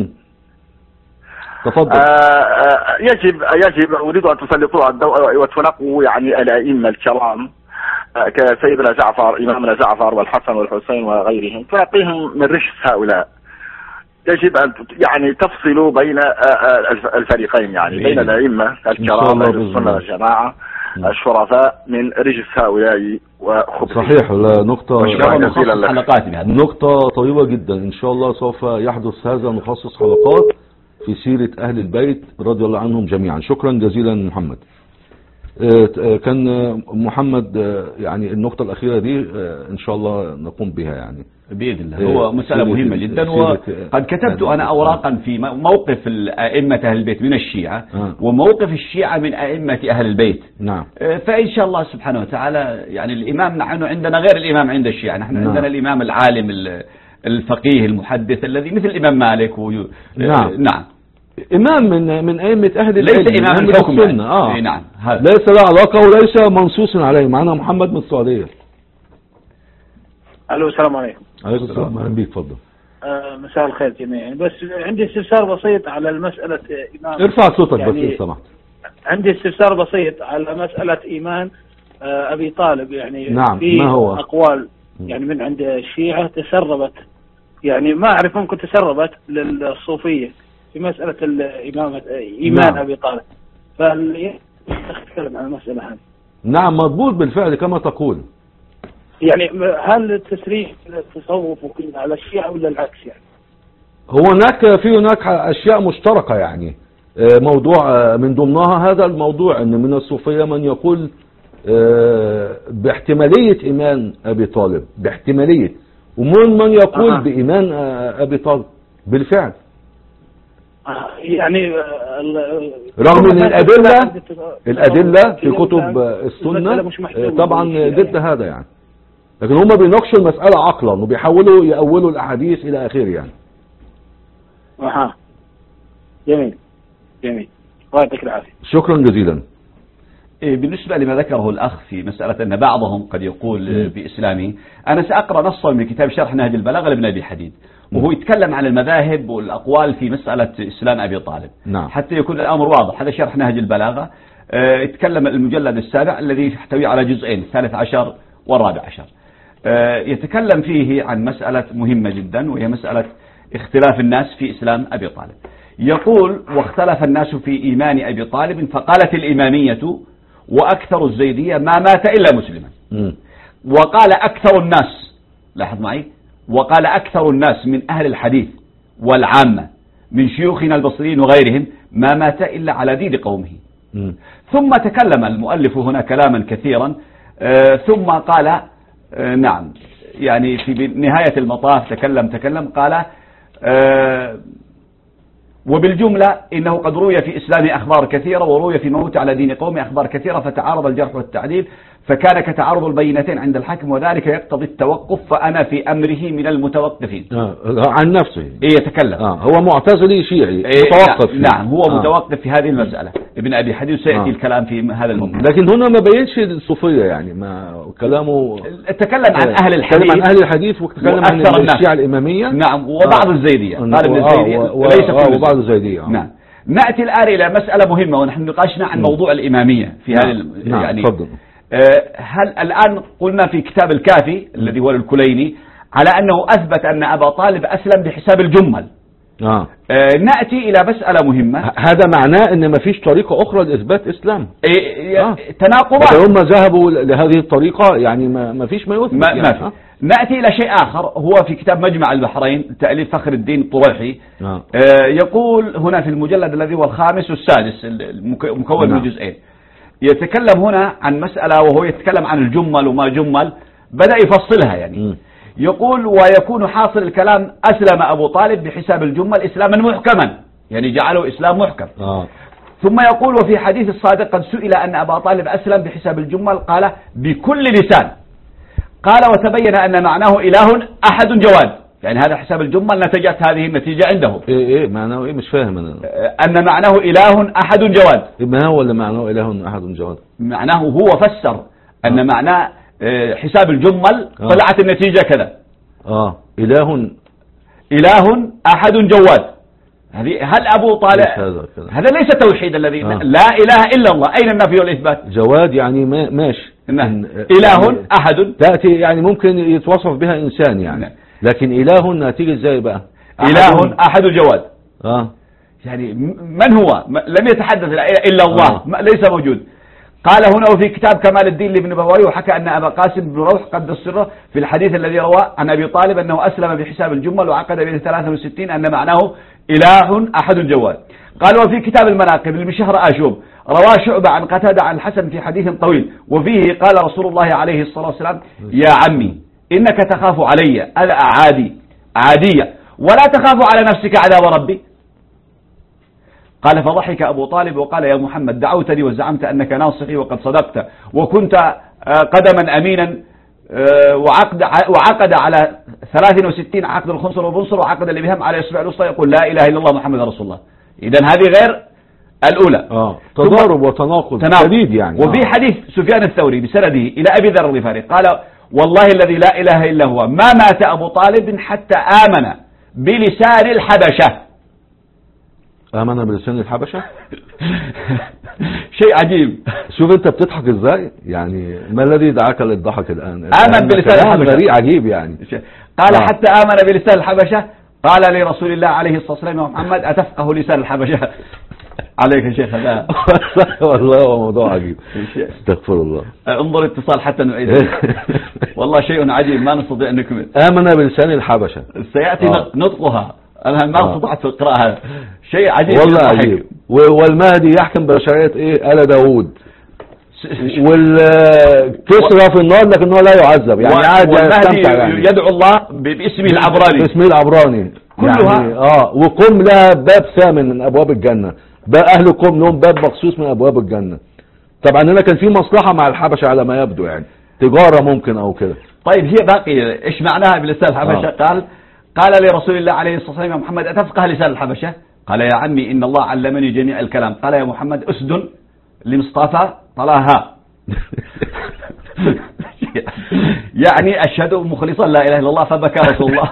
تفضل. يجب أريد أن تسلطوا الضوء وتنقوا يعني الأئمة الكرام كسيدنا جعفر، إمامنا جعفر والحسن والحسين وغيرهم، تنقيهم من رشد هؤلاء. يجب أن يعني تفصلوا بين الفريقين، يعني بين الأئمة الكرام أهل السنة والجماعة الشرفاء من رجس هؤلاء وخبثهم. صحيح. نقطة حلقات. نقطة طيبة جدا. إن شاء الله سوف يحدث هذا، نخصص حلقات في سيرة أهل البيت رضي الله عنهم جميعا. شكرا جزيلا محمد. كان محمد يعني النقطة الأخيرة دي إن شاء الله نقوم بها يعني بإذن الله. هو مسألة مهمة جدا، وقد كتبت أنا أوراقا في موقف أئمة أهل البيت من الشيعة وموقف الشيعة من أئمة أهل البيت. نعم. فإن شاء الله سبحانه وتعالى يعني الإمام نحن عندنا غير الإمام عند الشيعة. نحن عندنا الإمام العالم الفقيه المحدث الذي مثل الإمام مالك نعم. إمام من أئمة أهل البيت، ليس إمام الحكم يعني. نعم. ليس له علاقة وليس منصوص عليه. معنا محمد من السعودية. الو، السلام عليكم. عليكم السلام، اهلا بيك، اتفضل. مساء الخير جميعا. بس عندي استفسار بسيط على مسألة إيمان. ارفع صوتك يعني بس لو سمحت. عندي استفسار بسيط على مسألة إيمان أبي طالب. يعني نعم. في ما هو أقوال يعني من عند الشيعة تسربت، يعني ما أعرف ممكن تسربت للصوفية في مسألة الإمامة إيمان أبي طالب. فنتكلم عن المسألة هذه. نعم مضبوط بالفعل كما تقول. يعني هل التسريح التصوف وكذا على الشيعة ولا العكس يعني؟ هو هناك أشياء مشتركة يعني. موضوع من ضمنها هذا الموضوع أن من الصوفية من يقول باحتمالية إيمان أبي طالب، باحتمالية، ومن يقول بإيمان أبي طالب بالفعل. يعني رغم ان الأدلة في كتب السنة طبعا ضد هذا يعني، لكن هم بيناقشوا المسألة عقلا وبيحاولوا يأولوا الأحاديث إلى آخره يعني. جميل جميل، الله يعطيك العافية. شكرا جزيلا. بالنسبة لما ذكره الأخ في مسألة أن بعضهم قد يقول بإسلامه، أنا سأقرأ نصا من كتاب شرح نهج البلاغة لابن أبي حديد، وهو يتكلم عن المذاهب والأقوال في مسألة إسلام أبي طالب. نعم. حتى يكون الأمر واضح. هذا شرح نهج البلاغة، يتكلم المجلد السابع الذي يحتوي على جزئين، 13 و14. يتكلم فيه عن مسألة مهمة جدا، وهي مسألة اختلاف الناس في إسلام أبي طالب. يقول: واختلف الناس في إيمان أبي طالب فقالت الإمامية وأكثر الزيدية ما مات إلا مسلما. وقال أكثر الناس، لاحظ معي، وقال أكثر الناس من أهل الحديث والعامة من شيوخنا البصريين وغيرهم ما مات إلا على دين قومه. ثم تكلم المؤلف هنا كلاما كثيرا، ثم قال نعم، يعني في نهاية المطاف تكلم قال وبالجملة إنه قد روي في إسلامه أخبار كثيرة وروي في موت على دين قومه أخبار كثيرة فتعارض الجرح والتعديل فكان كتعارض البينتين عند الحاكم وذلك يقتضي التوقف فأنا في أمره من المتوقفين. عن نفسه يتكلم. هو معتزلي شيعي متوقف. نعم هو متوقف في هذه المسألة. ابن أبي حديث سيأتي الكلام في هذا الموضوع. لكن هنا ما بينش الصوفية يعني ما كلامه تكلم عن أهل الحديث. تكلم عن أهل الحديث وتكلم عن الشيعة الإمامية. نعم وبعض الزيدية. قال ابن الزيدية وليس وبعض الزيدية. نعم. نأتي الآن إلى مسألة مهمة ونحن نقاشنا عن موضوع الإمامية في هذا يعني تفضل. هل الآن قلنا في كتاب الكافي الذي هو الكليني على أنه أثبت أن أبا طالب أسلم بحساب الجمل. نأتي إلى مسألة مهمة. هذا معناه أن ما فيش طريقة أخرى لإثبات إسلام. تناقضات. هم ذهبوا لهذه الطريقة يعني ما فيش ما يثبت يعني. ما في. نأتي إلى شيء آخر هو في كتاب مجمع البحرين تأليف فخر الدين الطريحي. يقول هنا في المجلد الذي هو الخامس والسادس المكون من جزئين يتكلم هنا عن مسألة وهو يتكلم عن الجمل وما جمل بدأ يفصلها يعني. يقول ويكون حاصل الكلام أسلم أبو طالب بحساب الجمل إسلاما محكما يعني جعله إسلام محكم. ثم يقول وفي حديث الصادق قد سئل أن أبا طالب أسلم بحساب الجمل قال بكل لسان قال وتبين أن معناه إله أحد جواد يعني هذا حساب الجمل نتجت هذه النتيجة عنده. إيه معناه إيه مش فاهم أنا. أن معناه إله أحد جواد. ما هو اللي معناه إله أحد جواد؟ معناه هو فسر أن معناه حساب الجمل طلعت النتيجة كذا. إله أحد جواد. هل أبو طالب هذا ليس توحيد الذي لا إله إلا الله أين النفي والإثبات؟ جواد يعني ماشي. إله أحد تأتي يعني ممكن يتوصف بها إنسان يعني. لكن إله هتيجي ازاي بقى؟ إله أحد جواد. يعني من هو؟ لم يتحدث إلا الله ليس موجود. قال هنا وفي كتاب كمال الدين لابن بواري وحكى أن أبا قاسم بن روح قد السر في الحديث الذي رواه عن أبي طالب أنه أسلم بحساب الجمل وعقد بين 63 أن معناه إله أحد جواد. قال وفي كتاب المناقب للمشهر آشوب رواه شعبة عن قتادة عن الحسن في حديث طويل وفيه قال رسول الله عليه الصلاة والسلام يا عمي إنك تخاف علي أنا عادية ولا تخاف على نفسك عذاب ربي. قال فضحك أبو طالب وقال يا محمد دعوتني وزعمت أنك ناصحي وقد صدقت وكنت قدما أمينا وعقد على 63 عقد الخنصر والبنصر وعقد الإبهام على إصبع الوسطى يقول لا إله إلا الله محمد رسول الله. إذن هذه غير الأولى. تضارب وتناقض شديد يعني. وفي حديث سفيان الثوري بسنده إلى أبي ذر الغفاري قال والله الذي لا إله إلا هو ما مات أبو طالب حتى آمن بلسان الحبشة. آمن بلسان الحبشة؟ شيء عجيب. شوف أنت بتضحك إزاي يعني ما الذي دعاك للضحك الآن؟ آمن بلسان الحبشة. بريء عجيب يعني. قال حتى آمن بلسان الحبشة قال لرسول الله عليه الصلاة والسلام يا محمد أتفقه لسان الحبشة؟ عليك يا شيخ لا والله هو موضوع عجيب. استغفر الله. انظر اتصال حتى نعيد. والله شيء عجيب ما نستطيع أن نكمل. آمن بلسان الحبشة سيأتي نطقها أنا ما استطعت في القراءة. شيء عجيب والله عجيب. والمهدي يحكم بشريعة إيه آل داوود والكسرى في النار لكن هو لا يعذب يعني عاد يستمتع يعني. يدعو الله باسمه العبراني. باسمه العبراني كلها يعني وقم لها باب ثامن من أبواب الجنة. أهل قم لهم باب مخصوص من أبواب الجنة. طبعا هنا كان في مصلحة مع الحبشة على ما يبدو يعني تجارة ممكن أو كده. طيب هي باقي إيش معناها بلسان الحبشة؟ قال لرسول الله عليه الصلاة والسلام يا محمد أتفقه لسان الحبشة؟ قال يا عمي إن الله علمني جميع الكلام. قال يا محمد أسد لمصطفى طلاها. يعني أشهد مخلصا لا إله إلا الله فبكى رسول الله.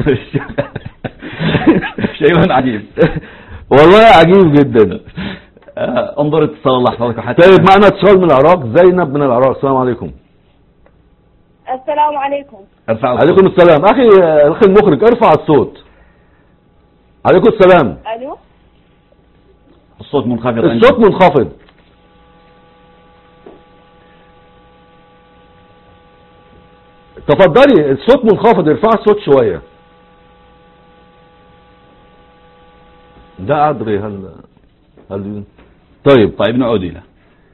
شيء عجيب والله عجيب جدا. انظر اتصال الله يحفظك حتى. طيب معنا اتصال من العراق زينب من العراق. السلام عليكم. السلام عليكم. عليكم السلام. أخي المخرج ارفع الصوت. عليكم السلام. ألو. الصوت منخفض. الصوت منخفض. تفضلي الصوت منخفض ارفع الصوت شوية. ده أدري هل طيب نعود إلى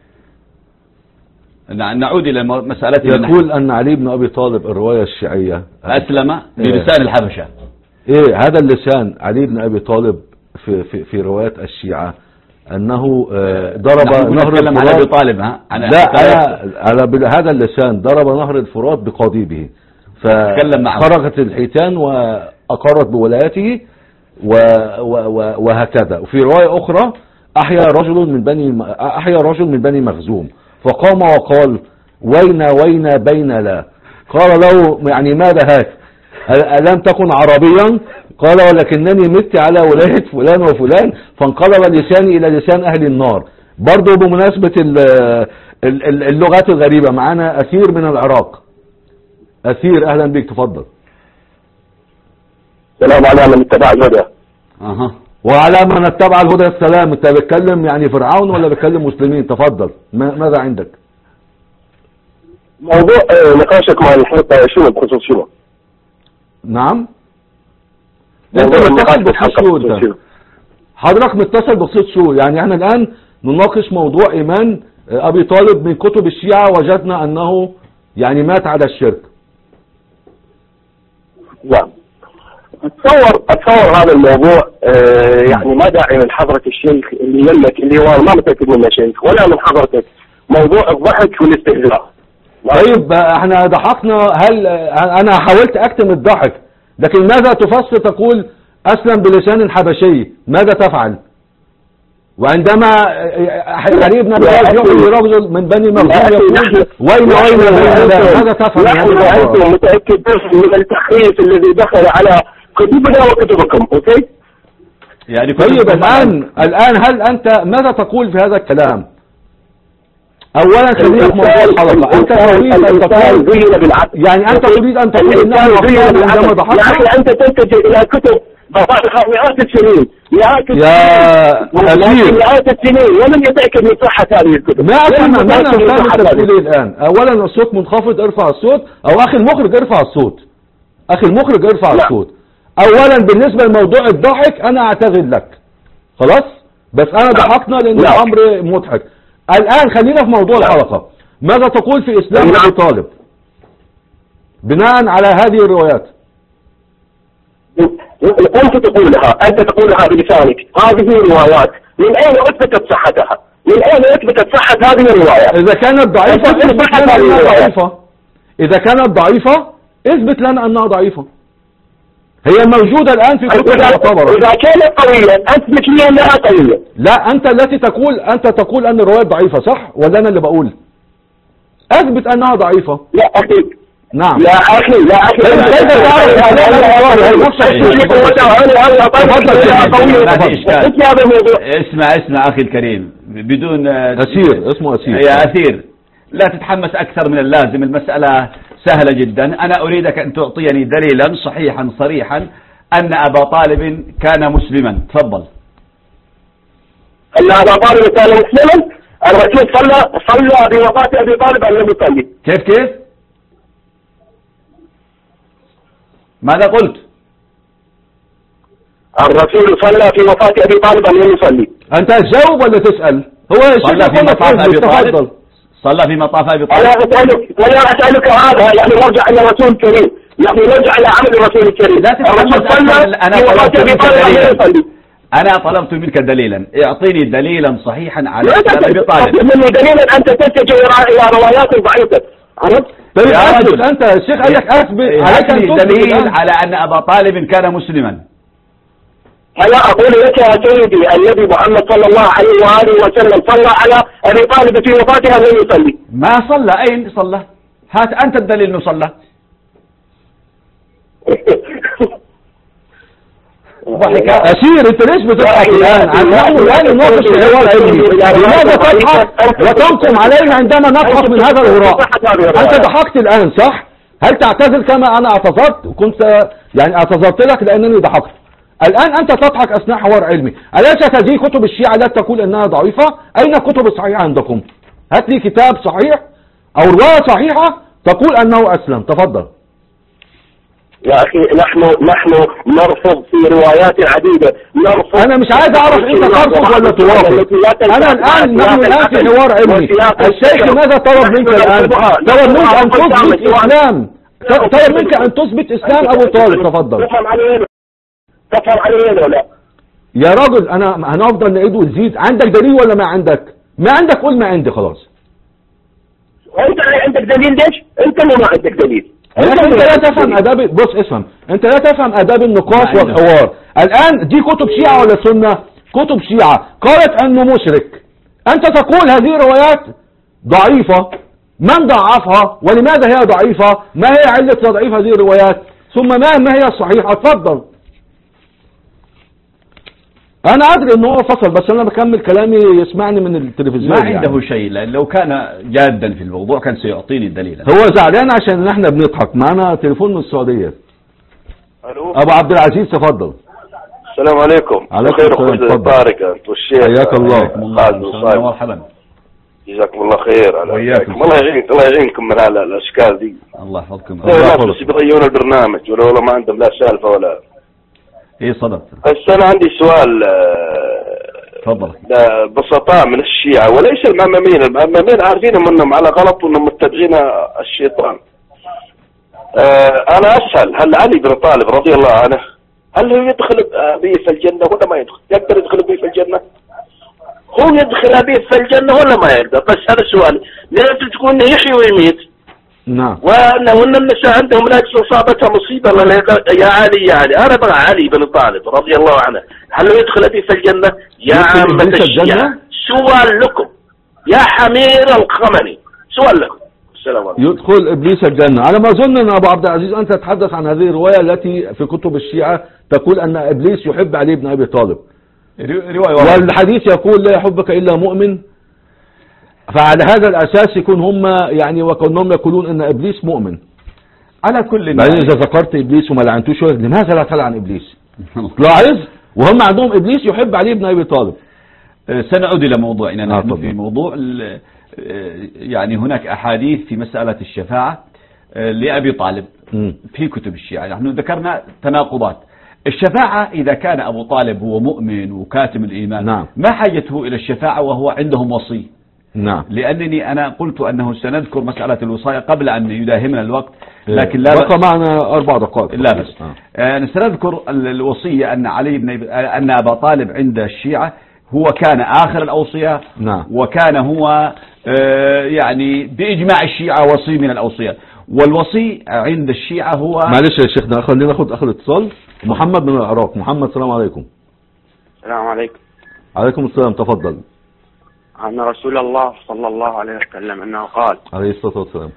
مسألة. يقول أن علي بن أبي طالب الرواية الشيعية أسلم بلسان الحبشة. إيه هذا اللسان علي بن أبي طالب في روايات الشيعة أنه ضرب نهر الفرات على أبي طالب. لا على هذا اللسان ضرب نهر الفرات بقضيبه فخرجت الحيتان وأقرت بولايته وهكذا. وفي رواية أخرى أحيا رجل من بني مخزوم فقام وقال وين بين لا. قال له يعني ماذا هاك ألم تكن عربيا؟ قال ولكنني مت على ولاية فلان وفلان فانقلب لساني إلى لسان أهل النار. برضو بمناسبة اللغات الغريبة معنا أثير من العراق. أثير أهلا بك تفضل. السلام على من اتبع الهدى. وعلى من اتبع الهدى السلام. انت بتكلم يعني فرعون ولا بتكلم مسلمين؟ تفضل ماذا عندك؟ موضوع نقاشك مع الحلقة شنو بخصوص شنو؟ نعم انت متصل بخصوص شو؟ حضرتك متصل بخصوص شو؟ يعني احنا الان نناقش موضوع ايمان ابي طالب من كتب الشيعة وجدنا انه يعني مات على الشرك. نعم اتصور هذا الموضوع يعني ما داعي من حضرة الشيخ اللي يمك اللي هو ما متأكد منه شيخ ولا من حضرتك موضوع الضحك والاستهزاء. طيب احنا ضحكنا. هل انا حاولت اكتم الضحك لكن ماذا تفسر تقول اسلم بلسان حبشي؟ ماذا تفعل؟ وعندما علي بن ابي طالب يحيي رجل من بني مخزوم يقول وين ماذا تفعل؟ نحن متأكدين من التحريف الذي دخل على كتبنا وكتبكم. اوكي يعني طيب الان هل انت ماذا تقول في هذا الكلام؟ اولا خلينا في موضوع الحلقه. انت تريد ان تقول يعني انت تريد ان تقول انه عندما ضحكنا. يا اخي انت تتجه الى كتب مئات السنين مئات السنين ولم يتأكد من صحة هذه الكتب. ما أفهم الآن. أولا الصوت منخفض ارفع الصوت أو أخي المخرج ارفع الصوت. الصوت. أولا بالنسبة لموضوع الضحك أنا أعتذر لك خلاص بس أنا ضحكنا لأن الأمر مضحك. الآن خلينا في موضوع الحلقة. ماذا تقول في إسلام أبي طالب بناء على هذه الروايات؟ أنت تقولها بلسانك. هذه الروايات من أين أثبتت صحتها؟ من أين أثبتت صحة هذه الروايات؟ إذا كانت ضعيفة اثبت لنا أنها ضعيفة. إذا كانت ضعيفة اثبت لنا أنها ضعيفة. هي موجودة الآن في كتب المعتبرة. إذا كانت قوية أثبت لي أنها قوية. لا أنت التي تقول أن الروايات ضعيفة صح ولا أنا اللي بقول؟ أثبت أنها ضعيفة. لا أخي. نعم يا أخي اسمع أخي الكريم بدون أسير اسمه أسير يا أسير لا تتحمس أكثر من اللازم. المسألة سهلة جدا. أنا أريدك أن تعطيني دليلا صحيحا صريحا أن أبا طالب كان مسلما. تفضل. أن أبا طالب كان مسلما؟ الرسول صلى بوفاة أبي طالب أن لم يصلي. كيف ماذا قلت؟ الرسول صلى في وفاة أبي طالب أن لم يصلي. أنت تجاوب ولا تسأل؟ هو صلى في مطاف أبي طالب. صلى في مطاف أبي طالب. أنا أسألك هذا يعني نرجع إلى الرسول الكريم. يعني نرجع إلى عمل الرسول الكريم. لا أنا طلبت منك دليلا. اعطيني دليلا صحيحا على أبي طالب. دليلا أنت تتجه إلى روايات ضعيفة. عرفت؟ طيب أنت الشيخ قال لك أثبت عليك دليل على أن أبا طالب كان مسلما. أنا أقول لك يا سيدي النبي محمد صلى الله عليه وآله وسلم صلى على أبي طالب في وفاتها لم يصلي. ما صلى. أين صلى؟ هات أنت الدليل إنه صلى. أسير أنت ليش بتضحك الآن؟ نحن الآن نناقش حوار علمي. لماذا تضحك وتنقم علينا عندما نضحك من هذا الهراء؟ أنت ضحكت الآن صح؟ هل تعتذر كما أنا اعتذرت وكنت يعني اعتذرت لك لأنني ضحكت؟ الآن أنت تضحك أثناء حوار علمي. أليست هذه كتب الشيعة لا تقول أنها ضعيفة؟ أين الكتب الصحيحة عندكم؟ هات لي كتاب صحيح أو رواية صحيحة تقول أنه أسلم. تفضل. يا أخي نحن نرفض في روايات عديدة. أنا مش عايز أعرف أنت ترفض ولا توافق. نحن الآن في حوار علمي. الشيخ ماذا طلب منك الآن؟ طلب منك أن تثبت إسلام. طلب منك أن تثبت إسلام أبو طالب. تفضل. تفهم علي ولا لا؟ يا راجل أنا هنفضل نعيد ونزيد. عندك دليل ولا ما عندك؟ ما عندك قول ما عندي خلاص. وانت عندك دليل ليش؟ انت اللي ما عندك دليل. انت لا تفهم اداب. بص افهم، انت لا تفهم اداب النقاش والحوار. الان دي كتب شيعة ولا سنة؟ كتب شيعة قالت انه مشرك. انت تقول هذه روايات ضعيفة. من ضعفها ولماذا هي ضعيفة؟ ما هي علة تضعيف هذه الروايات؟ ثم ما هي الصحيحة؟ اتفضل. انا ادري ان هو فصل، بس انا بكمل كلامي يسمعني من التلفزيون. ما عنده يعني شيء، لان لو كان جادا في الموضوع كان سيعطيني الدليل. هو زعلان عشان احنا بنضحك. معنا تليفون من السعودية. الو ابو عبد العزيز تفضل. السلام عليكم. عليكم السلام. طارق انت والشيخ. حياك الله. مرحبا. جزاكم الله خير. وياكم. الله يعينكم من على الاشكال دي. الله يحفظكم. الناس بيضيعون البرنامج ولا والله ما عندهم لا سالفه ولا. ايه صدق. بس انا عندي سؤال. تفضل. بسطاء من الشيعة وليس المأممين عارفين انهم على غلط وانهم متبعين الشيطان. انا اسأل هل علي بن طالب رضي الله عنه هل هو يدخل به في الجنة ولا ما يدخل؟ يقدر يدخل به في الجنة؟ هو يدخل به في الجنة ولا ما يقدر؟ بس هذا سؤال. لأن تكون يحيي ويميت. نعم. وان النساء عندهم لا اصابتها مصيبه يا علي انا بقى علي بن طالب رضي الله عنه هل يدخل به في الجنه؟ يا عامة الشيعة سؤال لكم يا حمير الخمني، سؤال لكم. السلام عليكم. يدخل ابليس الجنه. على ما اظن ان ابو عبد العزيز انت تتحدث عن هذه الروايه التي في كتب الشيعه تقول ان ابليس يحب علي بن ابي طالب. والحديث يقول لا يحبك الا مؤمن. فعلى هذا الأساس يكون هم يعني وكونهم يقولون أن إبليس مؤمن. على كل بعدين إذا ذكرت إبليس وما لعنتوش لماذا لا تلعن إبليس؟ لاحظ وهم عندهم إبليس يحب علي بن أبي طالب. سنعود إلى موضوعنا. نحن في موضوع يعني هناك أحاديث في مسألة الشفاعة لأبي طالب في كتب الشيعة. نحن ذكرنا تناقضات. الشفاعة إذا كان أبو طالب هو مؤمن وكاتم الإيمان نعم. ما حاجته إلى الشفاعة وهو عندهم وصي؟ نعم. لأنني أنا قلت أنه سنذكر مسألة الوصاية قبل أن يداهمنا الوقت، لكن لا بقى معنا 4 دقائق. لا بس سنذكر الوصية أن أبا طالب عند الشيعة هو كان آخر الأوصياء. نعم. وكان هو يعني بإجماع الشيعة وصي من الأوصياء، والوصي عند الشيعة هو. معلش يا شيخنا خلينا ناخد آخر اتصال. محمد من العراق. محمد السلام عليكم. السلام عليكم. عليكم السلام. تفضل. أن رسول الله صلى الله عليه وسلم أنه قال عليه الصلاة والسلام.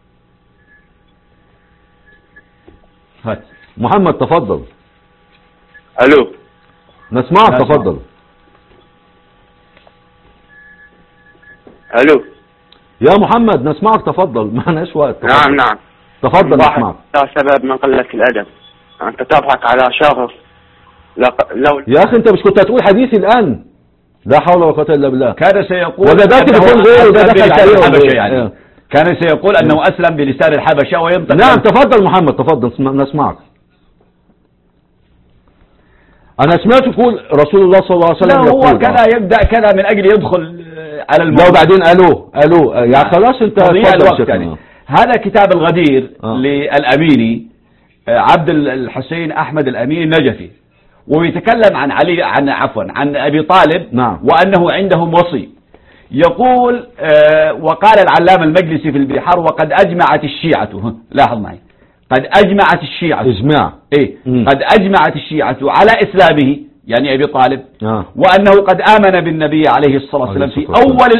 هات محمد تفضل. ألو نسمعك تفضل. ألو يا محمد نسمعك تفضل. معناش وقت. نعم نعم تفضل نسمعك. سبب من قلة الأدب أنت تضحك على شخص لو يا أخي أنت مش كنت هتقول حديثي الآن؟ لا حول ولا قوة إلا بالله. كان سيقول ولا ده تليفون غيره وده دخل عليه يعني. كان سيقول أنه أسلم بلسان الحبشة وينطق. نعم تفضل محمد تفضل نسمعك. أنا سمعت يقول رسول الله صلى الله عليه وسلم لا هو كذا يبدأ كذا من أجل يدخل على الموضوع. لو بعدين ألو يعني خلاص أنت تضيع الوقت يعني. هذا كتاب الغدير للأميني عبد الحسين أحمد الأميني النجفي، ويتكلم عن علي عن أبي طالب. نعم. وأنه عندهم وصي. يقول وقال العلامة المجلسي في البحار وقد أجمعت الشيعة. لاحظ معي قد أجمعت الشيعة إجماع. إيه قد أجمعت الشيعة على إسلامه يعني أبي طالب. وأنه قد آمن بالنبي عليه الصلاة والسلام في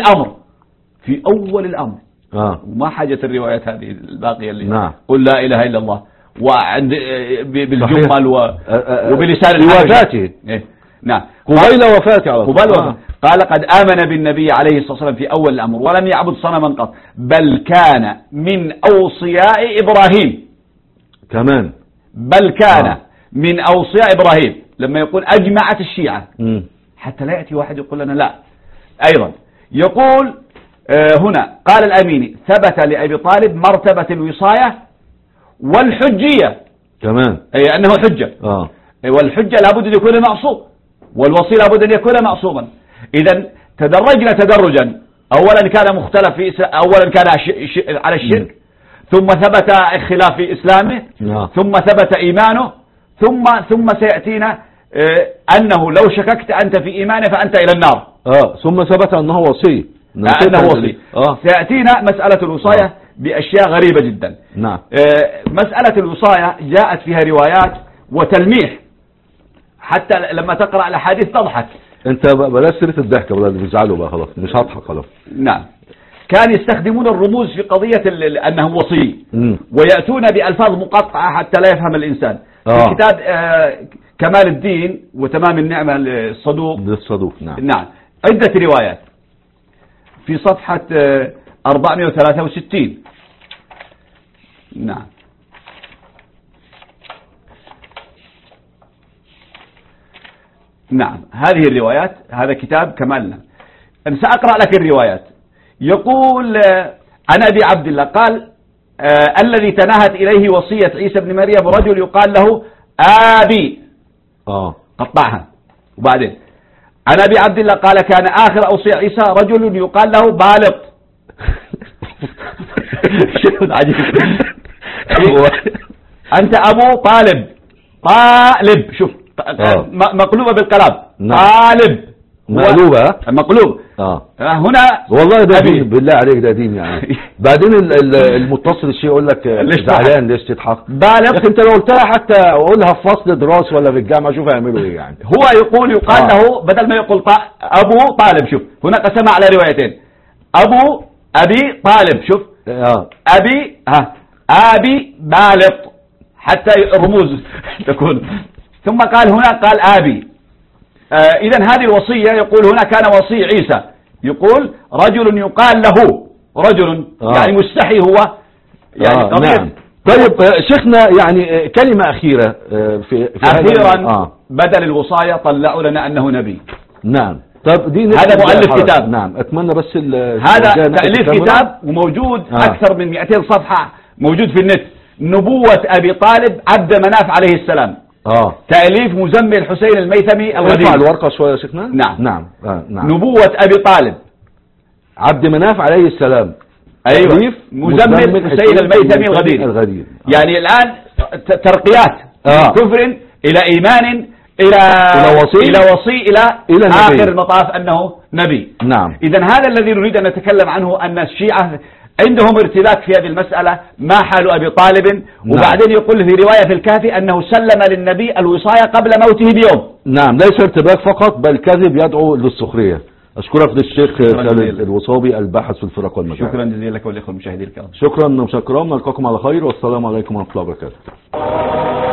أول الأمر وما حاجة الروايات هذه الباقية اللي نعم. قل لا إله إلا الله وعند بالجمل وبلسان وفاته. إيه؟ نعم قبيل وفاته على طول. قال قد آمن بالنبي عليه الصلاة والسلام في أول الأمر ولم يعبد صنما قط بل كان من أوصياء إبراهيم كمان. بل كان من أوصياء إبراهيم. لما يقول أجمعت الشيعة حتى لا يأتي واحد يقول لنا لا. أيضا يقول هنا قال الأميني ثبت لأبي طالب مرتبة الوصاية والحجية كمان أي أنه حجة. والحجة لابد أن يكون معصوم والوصي لابد أن يكون معصوما. إذا تدرجنا تدرجا. أولا كان مختلف في أولا كان على الشرك ثم ثبت خلاف في إسلامه ثم ثبت إيمانه ثم سيأتينا أنه لو شككت أنت في إيمانه فأنت إلى النار. ثم ثبت أنه وصي. أنه وصي. سيأتينا مسألة الوصاية بأشياء غريبة جدا. نعم. مسألة الوصاية جاءت فيها روايات وتلميح، حتى لما تقرأ الأحاديث تضحك. أنت بلاش سيرة الضحك ولا بيزعلوا بقى، خلاص مش هضحك خلاص. نعم. كان يستخدمون الرموز في قضية أنه وصي، ويأتون بألفاظ مقطعة حتى لا يفهم الإنسان. في كتاب كمال الدين وتمام النعمة للصدوق. نعم. عدة روايات في صفحة 463. نعم. نعم، هذه الروايات، هذا كتاب كمالنا. سأقرأ لك الروايات. يقول عن أبي عبد الله قال الذي تناهت إليه وصية عيسى بن مريم رجل يقال له آبي. قطعها. وبعدين عن أبي عبد الله قال كان آخر أوصية عيسى رجل يقال له بالط. شيء عجيب. أنت أبو طالب. شوف مقلوبة بالقلب. طالب مقلوبة. مقلوب. هنا والله ده دين، بالله عليك ده دين يعني. بعدين المتصل الشيء يقول لك زعلان ليش تضحك؟ بالغ. لكن انت لو قلتها حتى اقولها في فصل دراسي ولا في الجامعه شوف هيعملوا ايه يعني. هو يقال له بدل ما يقول ابو طالب. شوف هنا قسمها على روايتين. ابي طالب. شوف ابي بالط حتى الرموز تكون. ثم قال هنا قال ابي. إذا هذه الوصية يقول هنا كان وصي عيسى، يقول رجل يقال له رجل يعني مستحي هو يعني نعم. طيب شيخنا يعني كلمة أخيرة في أخيرا بدل الوصاية طلعوا لنا أنه نبي. نعم. طب دي هذا مؤلف كتاب. نعم. أتمنى بس هذا تأليف كتاب وموجود أكثر من 200 صفحة موجود في النت. نبوة أبي طالب عبد مناف عليه السلام. تأليف مزمل الحسين الميثمي الغدير. ارفع الورقة شوية يا شيخنا. نعم. نبوة أبي طالب عبد مناف عليه السلام. أيوة. مزمل الحسين الميثمي الغدير. يعني الآن ترقيات من كفر إلى إيمان إلى وصي إلى آخر المطاف أنه نبي. نعم. إذا هذا الذي نريد أن نتكلم عنه، أن الشيعة عندهم ارتباك في هذه المسألة. ما حال أبي طالب؟ وبعدين يقول في رواية في الكافي أنه سلم للنبي الوصاية قبل موته بيوم. نعم، ليس ارتباك فقط بل كذب يدعو للسخرية. أشكرك للشيخ خالد الوصابي الباحث في الفرق والمجال. شكرا جزيلا لك والإخوة المشاهدين الكرام. شكرا مشكرا، نلقاكم على خير والسلام عليكم ورحمة الله وبركاته.